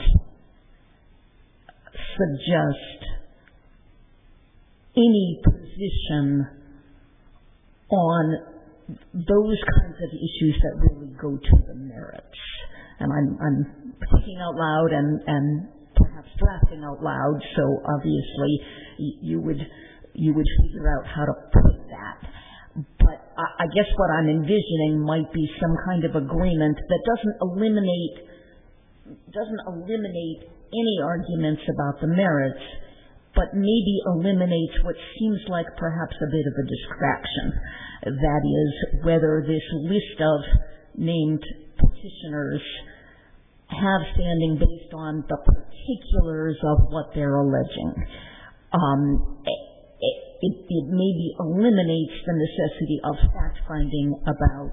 suggest any position on those kinds of issues that really go to the merits. And I'm, I'm thinking out loud and, and perhaps drafting out loud, so obviously you would you would figure out how to put that. But I, I guess what I'm envisioning might be some kind of agreement that doesn't eliminate doesn't eliminate any arguments about the merits, but maybe eliminates what seems like perhaps a bit of a distraction. That is, whether this list of named petitioners have standing based on the particulars of what they're alleging. Um, it, it, it maybe eliminates the necessity of fact-finding about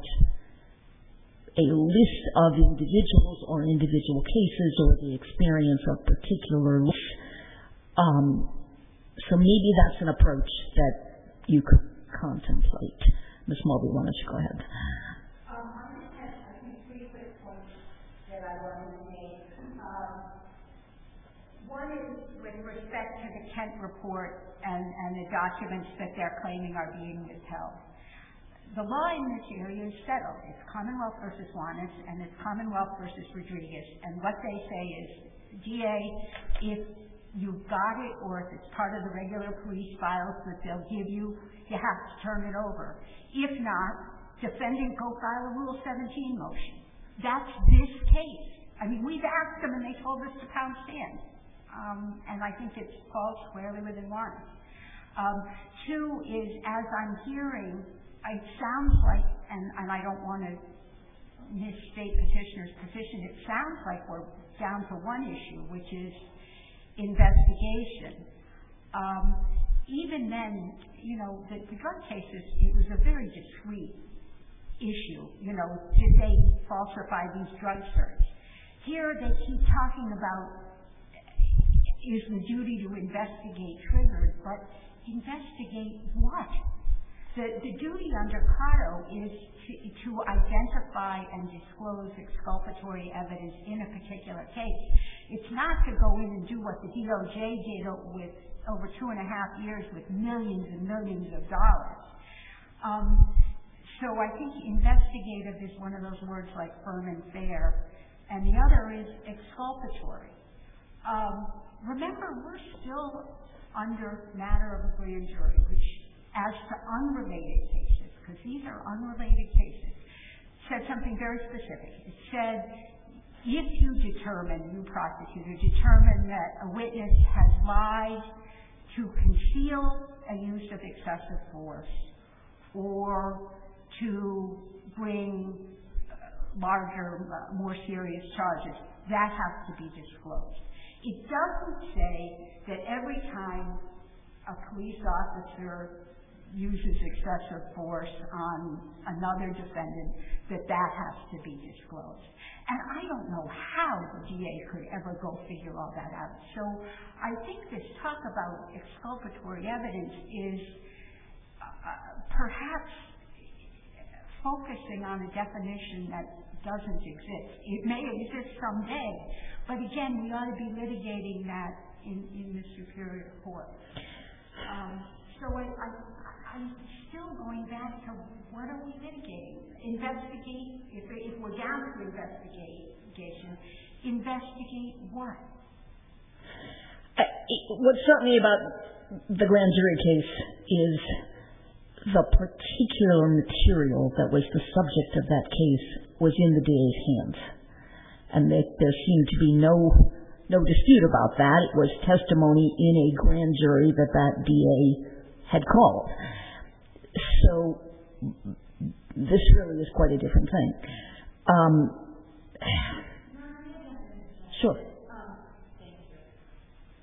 a list of individuals or individual cases or the experience of particular lists. Um, so maybe that's an approach that you could contemplate. Miz Mulvey, why don't you go ahead? Um, I just have, I think, three quick points that I wanted to make. Um, one is with respect to the Kent report and, and the documents that they're claiming are being withheld. The law in this area is settled. It's Commonwealth versus Juanes and it's Commonwealth versus Rodriguez. And what they say is, D A, if you've got it or if it's part of the regular police files that they'll give you, you have to turn it over. If not, defendant go file a Rule seventeen motion. That's this case. I mean, we've asked them and they told us to pound sand. Um, and I think it falls squarely within Juanes. Um, two is, as I'm hearing, it sounds like, and, and I don't want to misstate petitioner's position, it sounds like we're down to one issue, which is investigation. Um, even then, you know, the, the drug cases, it was a very discreet issue. You know, did they falsify these drug certs? Here they keep talking about is the duty to investigate triggered, but investigate what? The, the duty under Cotto is to, to identify and disclose exculpatory evidence in a particular case. It's not to go in and do what the D O J did with over two and a half years with millions and millions of dollars. Um, so I think investigative is one of those words like firm and fair, and the other is exculpatory. Um, remember, we're still under matter of a grand jury, which as to unrelated cases, because these are unrelated cases, said something very specific. It said, if you determine, you prosecutor, determine that a witness has lied to conceal a use of excessive force or to bring larger, uh, more serious charges, that has to be disclosed. It doesn't say that every time a police officer uses excessive force on another defendant, that that has to be disclosed. And I don't know how the D A could ever go figure all that out. So I think this talk about exculpatory evidence is uh, perhaps focusing on a definition that doesn't exist. It may exist someday, but again, we ought to be litigating that in, in the Superior Court. Um, so I, I I'm still going back to what are we litigating? Investigate, if, if we're down to investigation, investigate what? Uh, what's struck me about the grand jury case is the particular material that was the subject of that case was in the D A's hands. And that there seemed to be no no dispute about that. It was testimony in a grand jury that that D A had called. So this really is quite a different thing. Um, sure. Um, thank you.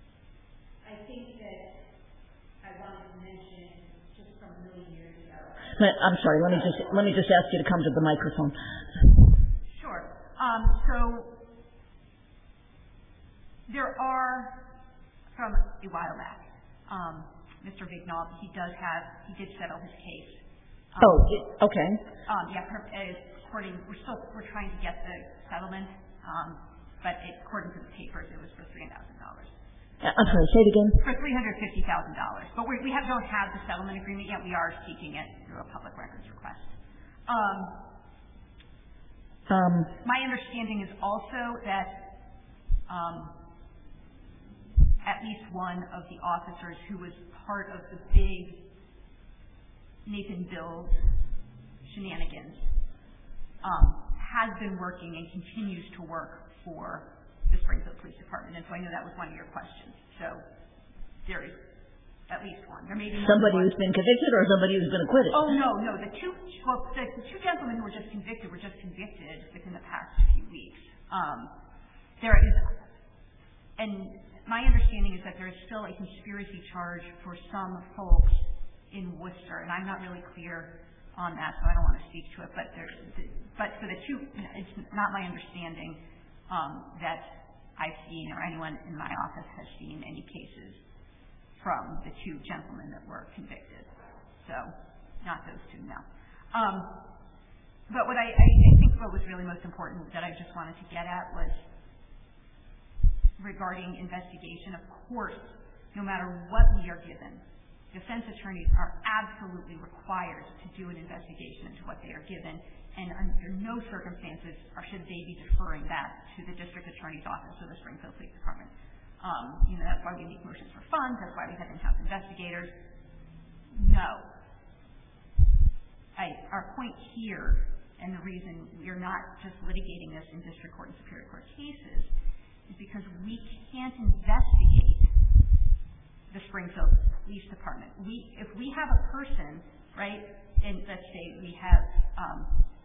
I think that I wanted to mention just from a million years ago, Let- I'm sorry, let me just, let me just ask you to come to the microphone. Sure. Um, so there are, from a while back, um, Mister Vignob, he does have, he did settle his case. Um, oh, it, okay. Um, yeah, per, uh, according, we're still, we're trying to get the settlement, um, but it, according to the papers, it was for three hundred thousand dollars. Uh, I'm sorry, say it again. For three hundred fifty thousand dollars. But we, we have, don't have the settlement agreement yet. We are seeking it through a public records request. Um, um, my understanding is also that um, at least one of the officers who was part of the big Nathan Bills shenanigans um, has been working and continues to work for the Springfield Police Department, and so I know that was one of your questions. So there is at least one. There may be somebody one. who's been convicted or somebody who's been acquitted? Oh no, no. The two, well, the, the two gentlemen who were just convicted were just convicted within the past few weeks. Um, there is, and my understanding is that there is still a conspiracy charge for some folks in Worcester, and I'm not really clear on that, so I don't want to speak to it. But there, but for the two, it's not my understanding um, that I've seen or anyone in my office has seen any cases from the two gentlemen that were convicted. So, not those two, no. Um, but what I, I, I think what was really most important that I just wanted to get at was regarding investigation. Of course, no matter what we are given, defense attorneys are absolutely required to do an investigation into what they are given, and under no circumstances or should they be deferring that to the district attorney's office or the Springfield Police Department. Um, you know, that's why we make motions for funds. That's why we have in-house investigators. No. I, our point here, and the reason we are not just litigating this in district court and superior court cases, is because we can't investigate the Springfield Police Department. We, if we have a person, right, and let's say we have, um,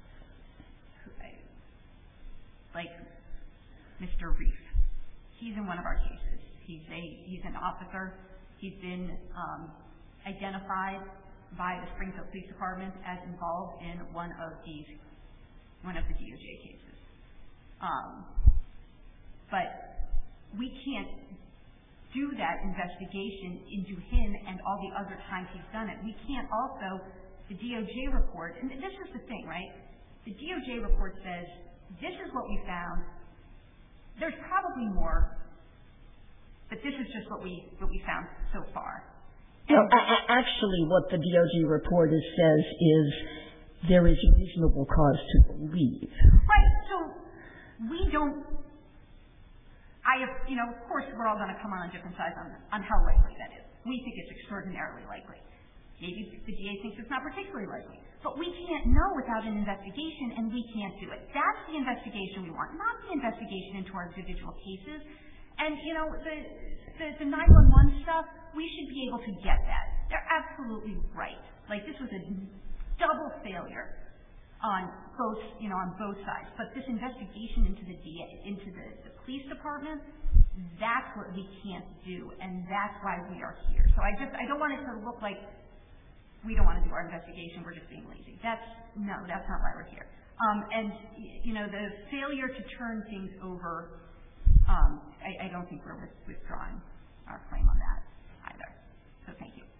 like Mister Reif. He's in one of our cases. He's a he's an officer. He's been um, identified by the Springfield Police Department as involved in one of these one of the D O J cases. Um, but we can't do that investigation into him and all the other times he's done it. We can't also the D O J report, and this is the thing, right? The D O J report says this is what we found. There's probably more, but this is just what we what we found so far. No, a- a- actually, what the D O J report is, says is there is reasonable cause to believe. Right. So we don't. I have, you know, of course, we're all going to come on different sides on on how likely that is. We think it's extraordinarily likely. Maybe the D A thinks it's not particularly likely. But we can't know without an investigation, and we can't do it. That's the investigation we want, not the investigation into our individual cases. And, you know, the the, the nine one one stuff, we should be able to get that. They're absolutely right. Like, this was a double failure on both, you know, on both sides. But this investigation into the D A, into the, the police department, that's what we can't do, and that's why we are here. So I just, I don't want it to look like we don't want to do our investigation, we're just being lazy. That's, no, that's not why we're here. Um, and, you know, the failure to turn things over, um, I, I don't think we're with, withdrawing our claim on that either. So thank you.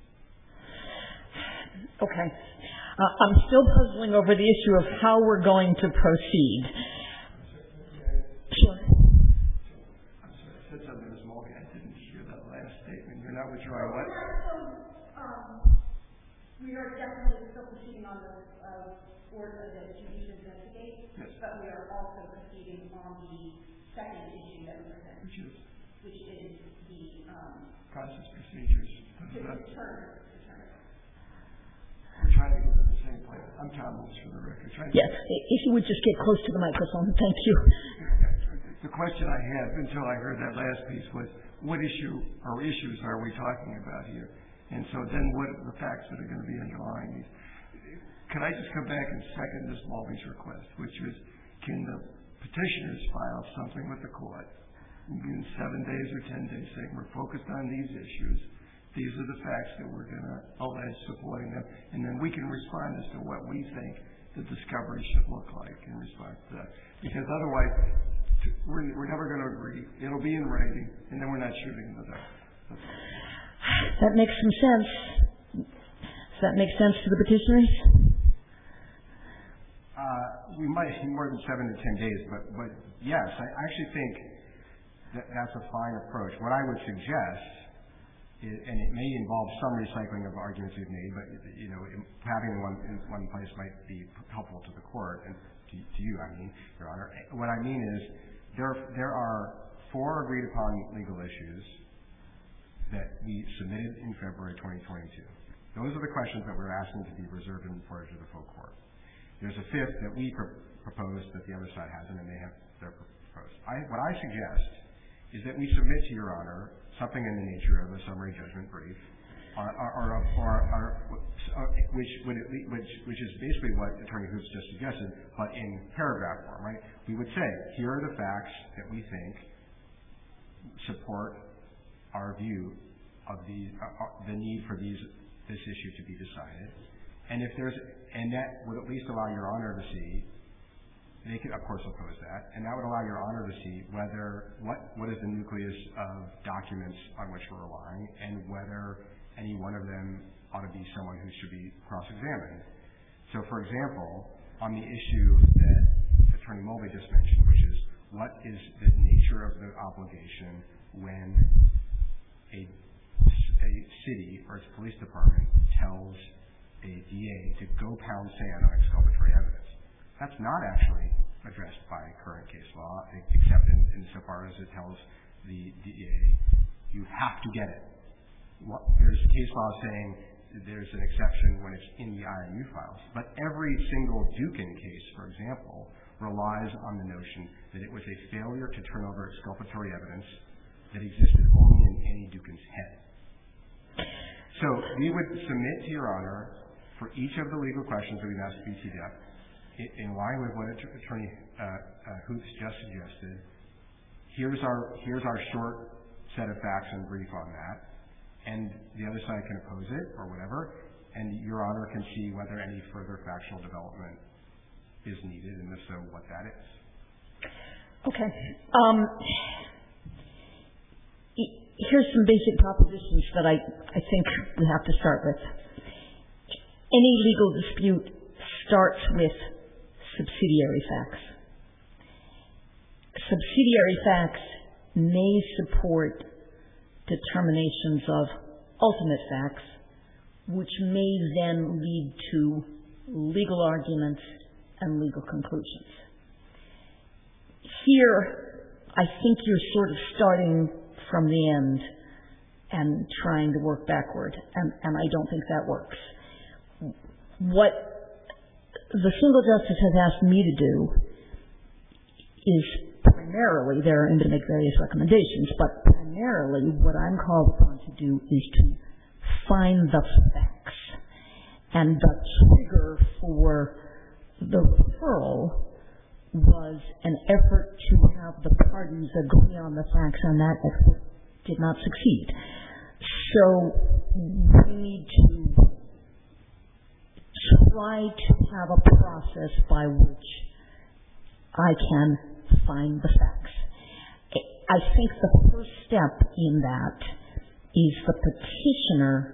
Okay. Uh, I'm still puzzling over the issue of how we're going to proceed. Sure. I'm sorry, I said something to Miz Mulvey. I didn't hear that last statement. You're not withdrawing what? We are definitely still proceeding on the uh, order that you need to investigate, yes. But we are also proceeding on the second issue that we presented, Which is? Which is the um, process procedures. the return. We're trying to get to the same place. I'm Tom Wills for the record. Trying Yes, if you would just get close to the microphone. Thank you. The question I had until I heard that last piece was, what issue or issues are we talking about here? And so then what are the facts that are going to be underlying these? Can I just come back and second Miz Mulvey's request, which is, can the petitioners file something with the court in seven days or ten days saying we're focused on these issues, these are the facts that we're going to allege supporting them, and then we can respond as to what we think the discovery should look like in response to that. Because otherwise, we're, we're never going to agree. It'll be in writing, and then we're not shooting in the dark. That makes some sense. Does that make sense to the petitioners? Uh, we might need more than seven to ten days, but, but yes, I actually think that that's a fine approach. What I would suggest, is, and it may involve some recycling of arguments we've made, but you know, having one in one place might be helpful to the court and to, to you. I mean, Your Honor. What I mean is there there are four agreed upon legal issues that we submitted in February twenty twenty-two. Those are the questions that we're asking to be reserved and reported to the full court. There's a fifth that we pr- proposed that the other side hasn't, and they have their proposed. I, what I suggest is that we submit to Your Honor something in the nature of a summary judgment brief, or, or, or, or, or, or which would at least, which which is basically what Attorney Hoops just suggested, but in paragraph form, right? We would say, here are the facts that we think support our view of the uh, the need for these this issue to be decided, and if there's and that would at least allow Your Honor to see. They could, of course, oppose that, and that would allow Your Honor to see whether what what is the nucleus of documents on which we're relying, and whether any one of them ought to be someone who should be cross-examined. So, for example, on the issue that Attorney Mulvey just mentioned, which is what is the nature of the obligation when a a city or its police department tells a D A to go pound sand on exculpatory evidence. That's not actually addressed by current case law, except in, insofar as it tells the D A, you have to get it. What, there's case law saying there's an exception when it's in the I M U files, but every single Dukin case, for example, relies on the notion that it was a failure to turn over exculpatory evidence that existed only in Annie Dukin's head. So we would submit to Your Honor for each of the legal questions that we've asked B T D F, in line with what Attorney uh, uh, Hoops just suggested. Here's our here's our short set of facts and brief on that, and the other side can oppose it or whatever, and Your Honor can see whether any further factual development is needed, and if so, what that is. Okay. Um, here's some basic propositions that I, I think we have to start with. Any legal dispute starts with subsidiary facts. Subsidiary facts may support determinations of ultimate facts, which may then lead to legal arguments and legal conclusions. Here, I think you're sort of starting from the end and trying to work backward, and, and I don't think that works. What the single justice has asked me to do is primarily, there are to make various recommendations, but primarily what I'm called upon to do is to find the facts. And the trigger for the referral was an effort to have the parties agree on the facts, and that effort did not succeed. So we need to try to have a process by which I can find the facts. I think the first step in that is the petitioner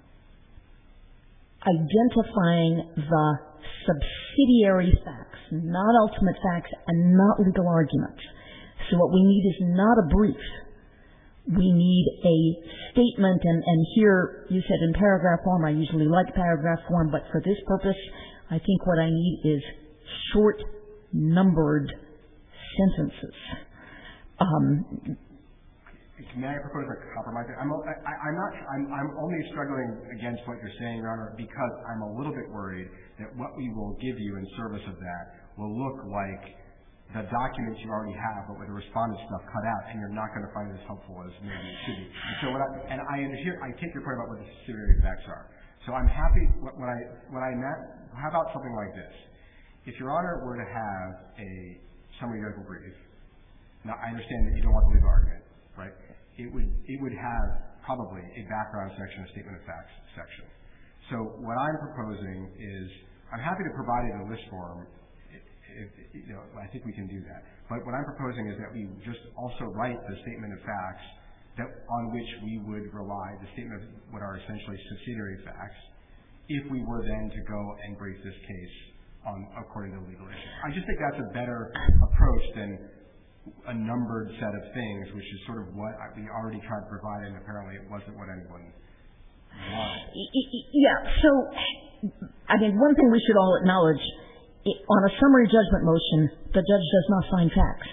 identifying the subsidiary facts, not ultimate facts and not legal arguments. So what we need is not a brief. We need a statement, and, and here you said in paragraph form. I usually like paragraph form, but for this purpose, I think what I need is short, numbered sentences. Um, May I propose a compromise? I'm, I, I'm not. I'm, I'm only struggling against what you're saying, Your Honor, because I'm a little bit worried that what we will give you in service of that will look like the documents you already have, but with the respondent stuff cut out, and you're not going to find it as helpful as maybe it should be. And so, what I, and I hear, I take your point about what the subsidiary facts are. So I'm happy when I when I met. How about something like this? If Your Honor were to have a summary judgment brief, now I understand that you don't want the legal argument, right? It would it would have probably a background section, a statement of facts section. So what I'm proposing is, I'm happy to provide it in a list form. If, you know, I think we can do that. But what I'm proposing is that we just also write the statement of facts that on which we would rely, the statement of what are essentially subsidiary facts, if we were then to go and brief this case on according to the legal issue. I just think that's a better approach than a numbered set of things, which is sort of what we already tried to provide, and apparently it wasn't what anyone wanted. Yeah, so, I mean, one thing we should all acknowledge, on a summary judgment motion, the judge does not find facts.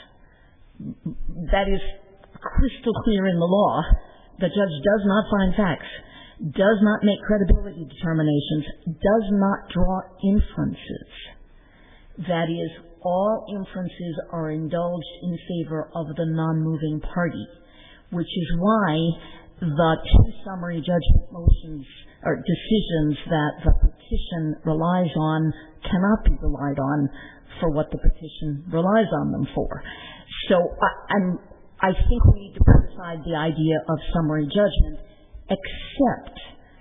That is crystal clear in the law. The judge does not find facts, does not make credibility determinations, does not draw inferences. That is, all inferences are indulged in favor of the non-moving party, which is why the two summary judgment motions or decisions that the petition relies on cannot be relied on for what the petition relies on them for. So I, I'm, I think we need to put aside the idea of summary judgment, except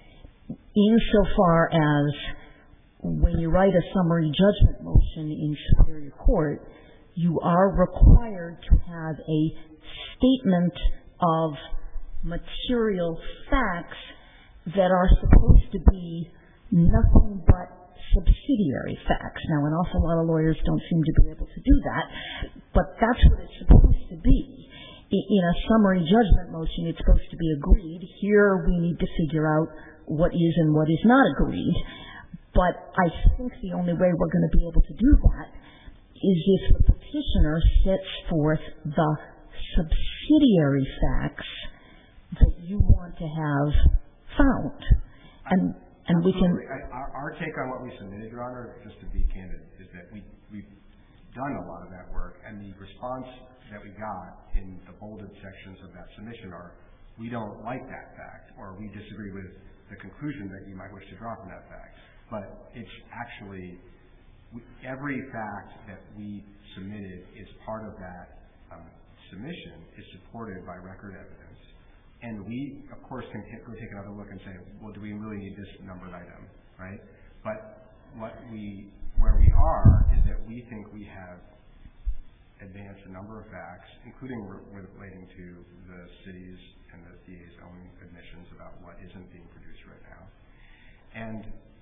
insofar as when you write a summary judgment motion in Superior Court, you are required to have a statement of material facts that are supposed to be nothing but subsidiary facts. Now, an awful lot of lawyers don't seem to be able to do that, but that's what it's supposed to be. In a summary judgment motion, it's supposed to be agreed. Here, we need to figure out what is and what is not agreed. But I think the only way we're going to be able to do that is if the petitioner sets forth the subsidiary facts that you want to have found. And and we can... I, our, our take on what we submitted, Your Honor, just to be candid, is that we, we've done a lot of that work, and the response that we got in the bolded sections of that submission are, we don't like that fact, or we disagree with the conclusion that you might wish to draw from that fact. But it's actually, we, every fact that we submitted is part of that um, submission is supported by record evidence. And we, of course, can t- go take another look and say, well, do we really need this numbered item, right? But what we, where we are is that we think we have advanced a number of facts, including re- relating to the city's and the D A's own admissions about what isn't being produced right now. And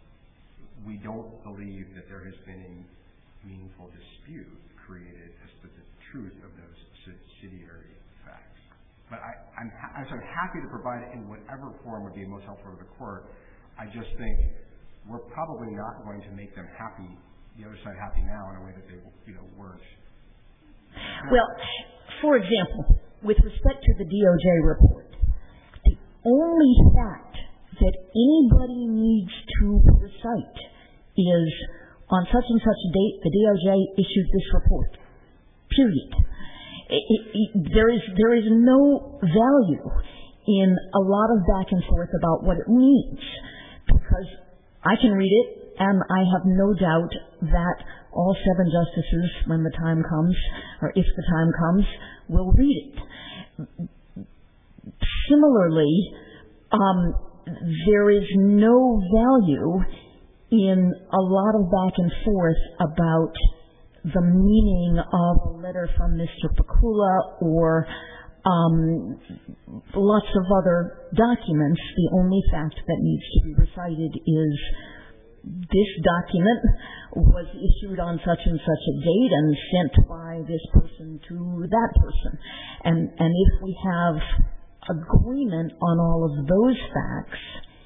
we don't believe that there has been a meaningful dispute created as to the truth of those subsidiary facts. But I, I'm, ha- I'm happy to provide it in whatever form would be most helpful to the court. I just think we're probably not going to make them happy, the other side happy now in a way that they, you know, weren't. Well, for example, with respect to the D O J report, the only fact that anybody needs to recite is on such and such a date the D O J issued this report. Period. It, it, it, there is there is no value in a lot of back and forth about what it means, because I can read it and I have no doubt that all seven justices, when the time comes, or if the time comes, will read it. Similarly, um, there is no value in a lot of back and forth about the meaning of a letter from Mister Pakula or um, lots of other documents. The only fact that needs to be recited is this document was issued on such and such a date and sent by this person to that person. And, and if we have agreement on all of those facts,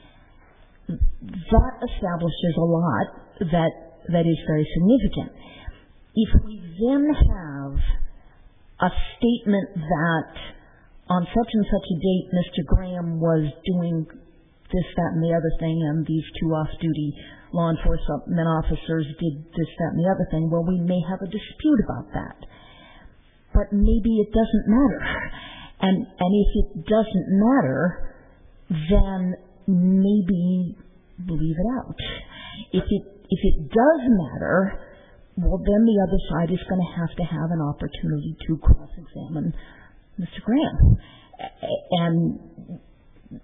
that establishes a lot that, that is very significant. If we then have a statement that on such and such a date Mister Graham was doing this, that, and the other thing, and these two off-duty law enforcement officers did this, that, and the other thing, well, we may have a dispute about that. But maybe it doesn't matter. And, and if it doesn't matter, then maybe leave it out. If it, if it does matter, well, then the other side is going to have to have an opportunity to cross-examine Mister Graham. And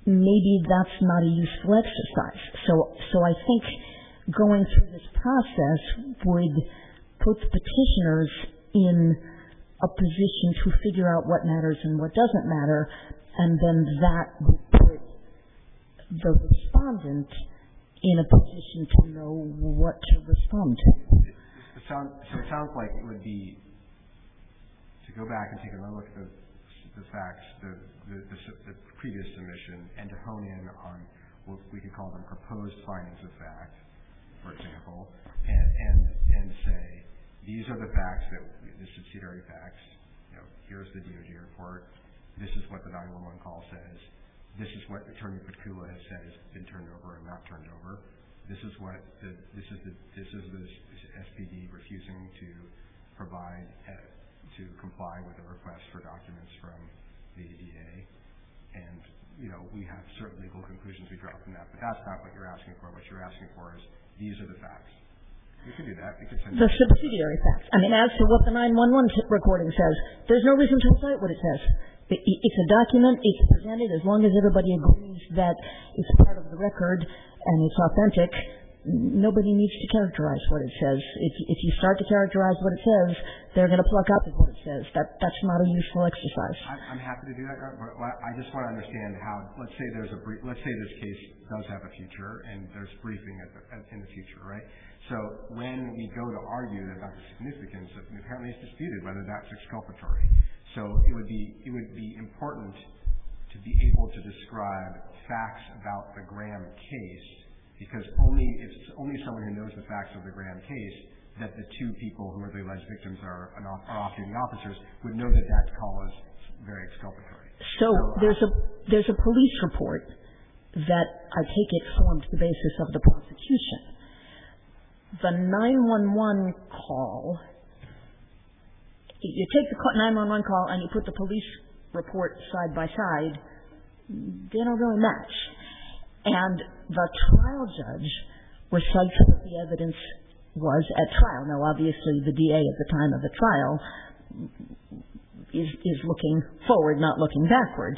maybe that's not a useful exercise. So, so I think going through this process would put the petitioners in a position to figure out what matters and what doesn't matter, and then that would put the respondent in a position to know what to respond to. It sound, so it sounds like it would be to go back and take another look at the, the facts, the, the, the, the previous submission, and to hone in on what we could call them proposed findings of fact, for example, and, and, and say, these are the facts, that the subsidiary facts, you know, here's the D O J report, this is what the nine one one call says, this is what Attorney Petkula has said has been turned over and not turned over, this is what the, this is the, this is the S P D refusing to provide, uh, to comply with a request for documents from the A D A, and, you know, we have certain legal conclusions we draw from that, but that's not what you're asking for. What you're asking for is, these are the facts. We could do that. We could send the subsidiary facts. I mean, as to what the nine one one t- recording says, there's no reason to cite what it says. It, it's a document. It's presented. As long as everybody agrees that it's part of the record and it's authentic, nobody needs to characterize what it says. If, if you start to characterize what it says, they're going to pluck up at what it says. That That's not a useful exercise. I'm, I'm happy to do that, but I just want to understand how, let's say there's a brief, let's say this case does have a future and there's briefing at the, at, in the future, right? So when we go to argue about the significance of, apparently it's disputed whether that's exculpatory. So it would be, it would be important to be able to describe facts about the Graham case, because only, it's only someone who knows the facts of the Graham case that the two people who are the alleged victims are, are off-duty officers would know that that call is very exculpatory. So, so there's a there's a police report that I take it formed the basis of the prosecution. The nine one one call, you take the nine one one call and you put the police report side by side, they don't really match. And the trial judge recites what the evidence was at trial. Now, obviously, the D A at the time of the trial is is looking forward, not looking backward.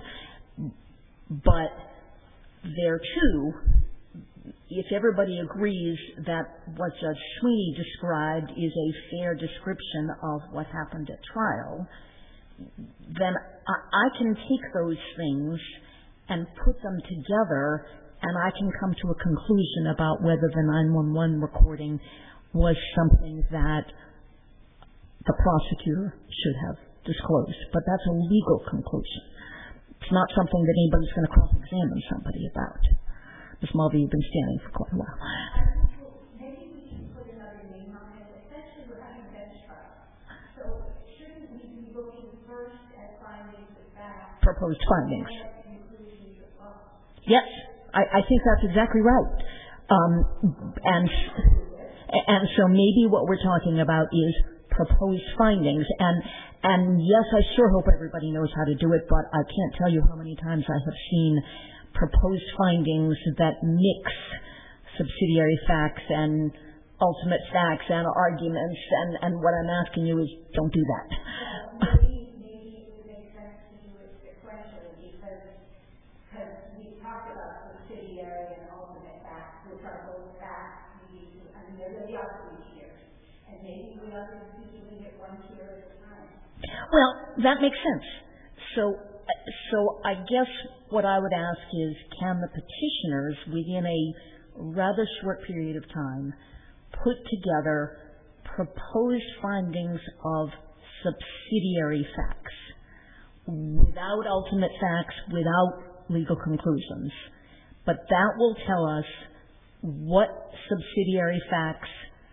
But there, too, if everybody agrees that what Judge Sweeney described is a fair description of what happened at trial, then I, I can take those things and put them together, and I can come to a conclusion about whether the nine one one recording was something that the prosecutor should have disclosed. But that's a legal conclusion. It's not something that anybody's going to cross-examine somebody about. Miz Mulvey, you've been standing for quite a while. Maybe we should put another name on it. Essentially, we're having a bench trial. So shouldn't we be looking first at findings of fact? Proposed findings. Conclusions of law? Yes, I, I think that's exactly right. Um, and and so maybe what we're talking about is proposed findings. And and yes, I sure hope everybody knows how to do it, but I can't tell you how many times I have seen proposed findings that mix subsidiary facts and ultimate facts and arguments, and, and what I'm asking you is don't do that. Maybe, maybe it would make sense to do it sequentially, because because we talked about subsidiary and ultimate facts, which are both facts. We, I mean, they're really up to each year, and maybe we ought to be doing it one year at a time. Well, that makes sense. So. So I guess what I would ask is, can the petitioners, within a rather short period of time, put together proposed findings of subsidiary facts, without ultimate facts, without legal conclusions? But that will tell us what subsidiary facts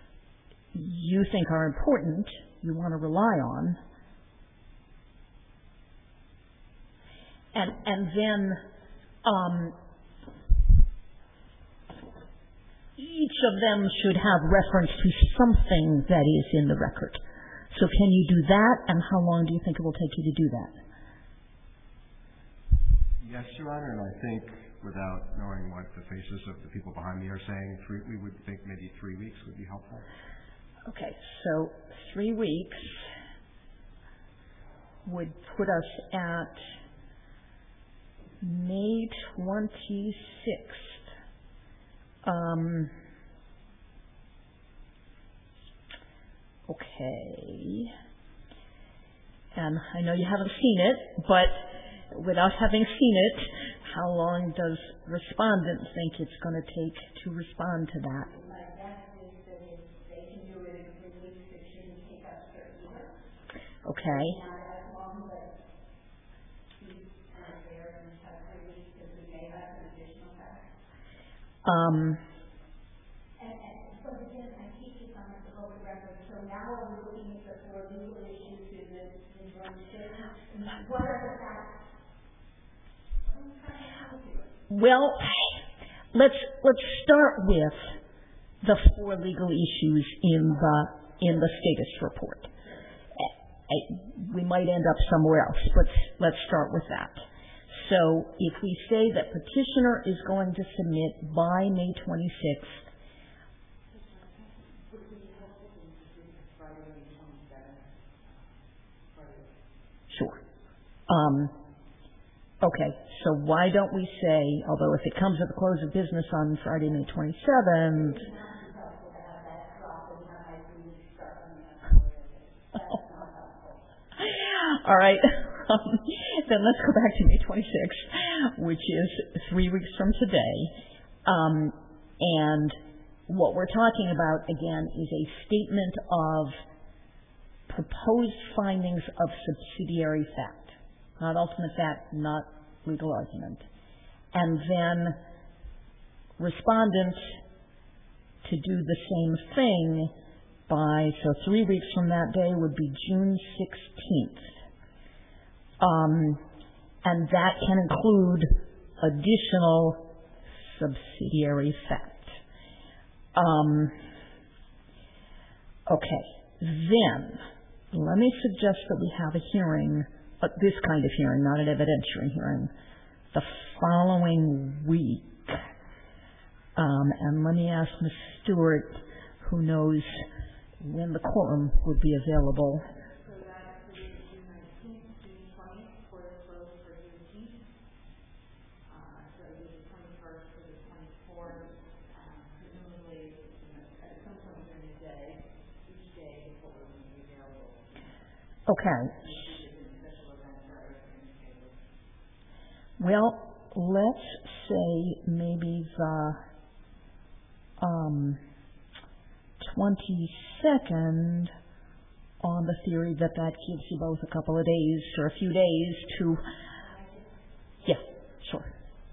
you think are important, you want to rely on, And and then um, each of them should have reference to something that is in the record. So can you do that, and how long do you think it will take you to do that? Yes, Your Honor, and I think without knowing what the faces of the people behind me are saying, three, we would think maybe three weeks would be helpful. Okay, so three weeks would put us at May twenty-sixth. Um, okay. And I know you haven't seen it, but without having seen it, how long does respondent think it's going to take to respond to that? My guess is that if they can do it in three weeks, it shouldn't take us thirty years. Okay. Not as long, but keep kind of there and have three weeks because we may have some additional facts. Um, And, and, but again, I keep you on the open record, so now we're looking at the four legal issues in the, in one statement. What are the facts? What are we trying to help you with? well, let's let's start with the four legal issues in the in the status report. I, we might end up somewhere else, but let's start with that. So if we say that petitioner is going to submit by May twenty-sixth, sure. Um, okay, so why don't we say, although if it comes at the close of business on Friday, May twenty-seventh, all right, um, then let's go back to May twenty-sixth, which is three weeks from today. Um, and what we're talking about, again, is a statement of proposed findings of subsidiary fact, not ultimate fact, not legal argument. And then respondent to do the same thing by, so three weeks from that day would be June sixteenth. Um, and that can include additional subsidiary fact. Um, okay, then let me suggest that we have a hearing, uh, this kind of hearing, not an evidentiary hearing, the following week. Um, and let me ask Miz Stewart, who knows when the quorum would be available. So that would be June nineteenth, June twentieth, for the close for Juneteenth. Uh, so it would be the twenty-first to the twenty-fourth, um, presumably, you know, at some point during the day, each day before it would be available. Okay. Well, let's say maybe the um, twenty-second, on the theory that that gives you both a couple of days or a few days to, yeah, sure.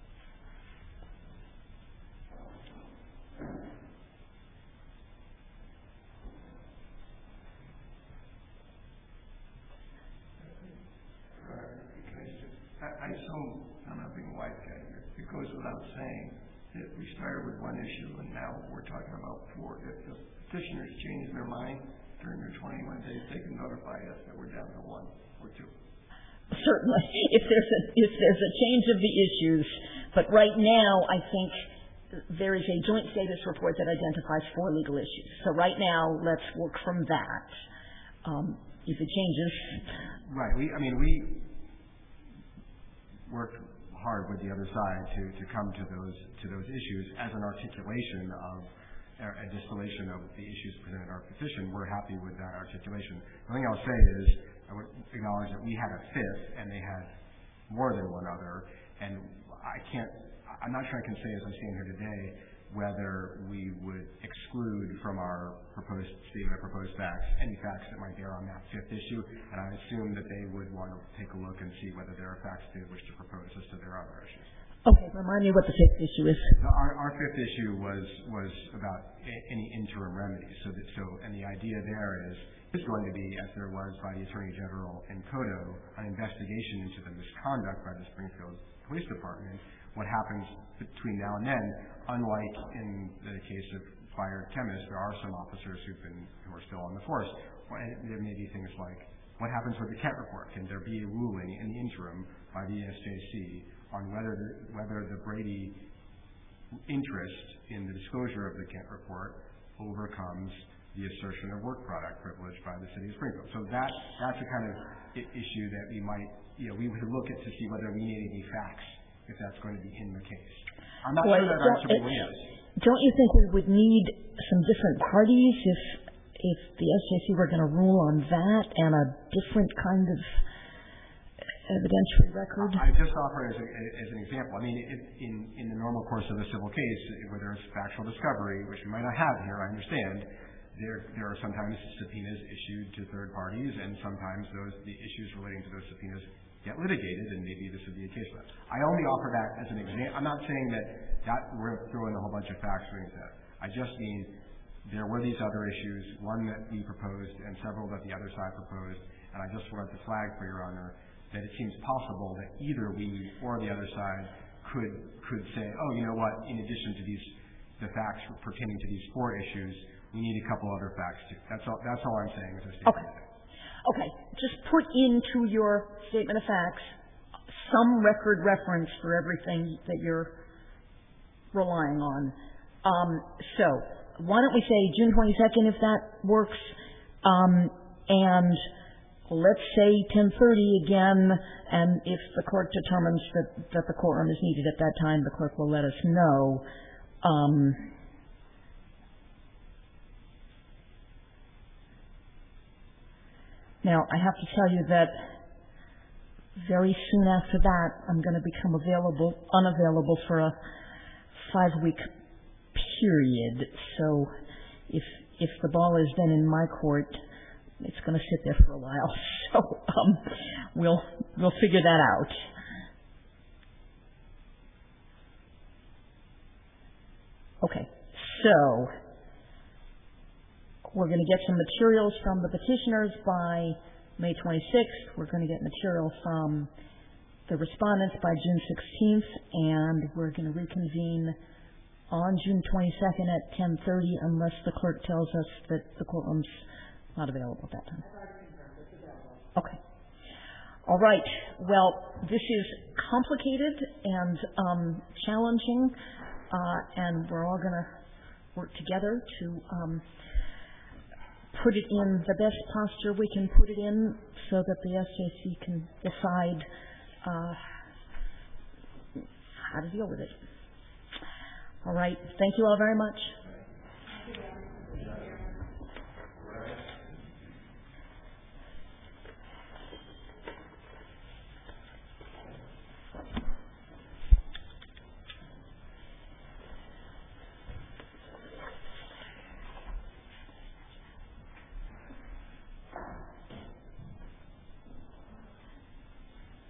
I assume, I'm not being a wise guy here, it goes without saying that we started with one issue and now we're talking about four. If the petitioners change their mind during their twenty-one days, they can notify us that we're down to one or two. Certainly, if there's a, if there's a change of the issues. But right now, I think there is a joint status report that identifies four legal issues. So right now, let's work from that. Um, if it changes. Right. We, I mean, we worked hard with the other side to, to come to those to those issues as an articulation of a distillation of the issues presented in our petition. We're happy with that articulation. The thing I'll say is I would acknowledge that we had a fifth and they had more than one other, and I can't I'm not sure I can say as I stand here today whether we would exclude from our proposed statement of proposed facts any facts that might bear on that fifth issue, and I assume that they would want to take a look and see whether there are facts they wish to propose as to their other issues. Okay, remind me what the fifth issue is. Our, our fifth issue was was about a- any interim remedies. So, that, so, and the idea there is is going to be, as there was by the Attorney General in Kodo, an investigation into the misconduct by the Springfield Police Department. What happens between now and then, unlike in the case of fired chemists, there are some officers who've been who are still on the force. There may be things like, what happens with the Kent report? Can there be a ruling in the interim by the E S J C on whether the, whether the Brady interest in the disclosure of the Kent report overcomes the assertion of work product privilege by the city of Springfield? So that that's a kind of I- issue that we might, you know, we would look at to see whether we need any facts if that's going to be in the case. I'm not Well, sure that don't- answer will be it's- yes. Don't you think we would need some different parties if if the S J C were going to rule on that and a different kind of evidentiary record? I just offer as, a, as an example. I mean, if, in in the normal course of a civil case, where there's factual discovery, which we might not have here, I understand. There there are sometimes subpoenas issued to third parties, and sometimes those the issues relating to those subpoenas get litigated, and maybe this would be a case for that. I only offer that as an example. I'm not saying that that we're throwing a whole bunch of facts into that. I just mean there were these other issues, one that we proposed and several that the other side proposed, and I just wanted to flag for Your Honor that it seems possible that either we or the other side could could say, oh, you know what, in addition to these the facts pertaining to these four issues, we need a couple other facts too. That's all. That's all I'm saying with this statement. Okay. Okay. Just put into your statement of facts some record reference for everything that you're relying on. Um, so why don't we say June twenty-second if that works, um, and let's say ten thirty again, and if the court determines that, that the quorum is needed at that time, the clerk will let us know. Um, now, I have to tell you that very soon after that, I'm going to become available, unavailable for a five-week period. So if if the ball is then in my court, it's going to sit there for a while. So um, we'll we'll figure that out. Okay, so we're going to get some materials from the petitioners by May twenty-sixth. We're going to get material from the respondents by June sixteenth, and we're going to reconvene on June twenty-second at ten thirty unless the clerk tells us that the quorum's not available at that time. Okay. All right. Well, this is complicated and um, challenging, uh, and we're all going to work together to um, put it in the best posture we can put it in so that the S J C can decide uh, how to deal with it. All right. Thank you all very much.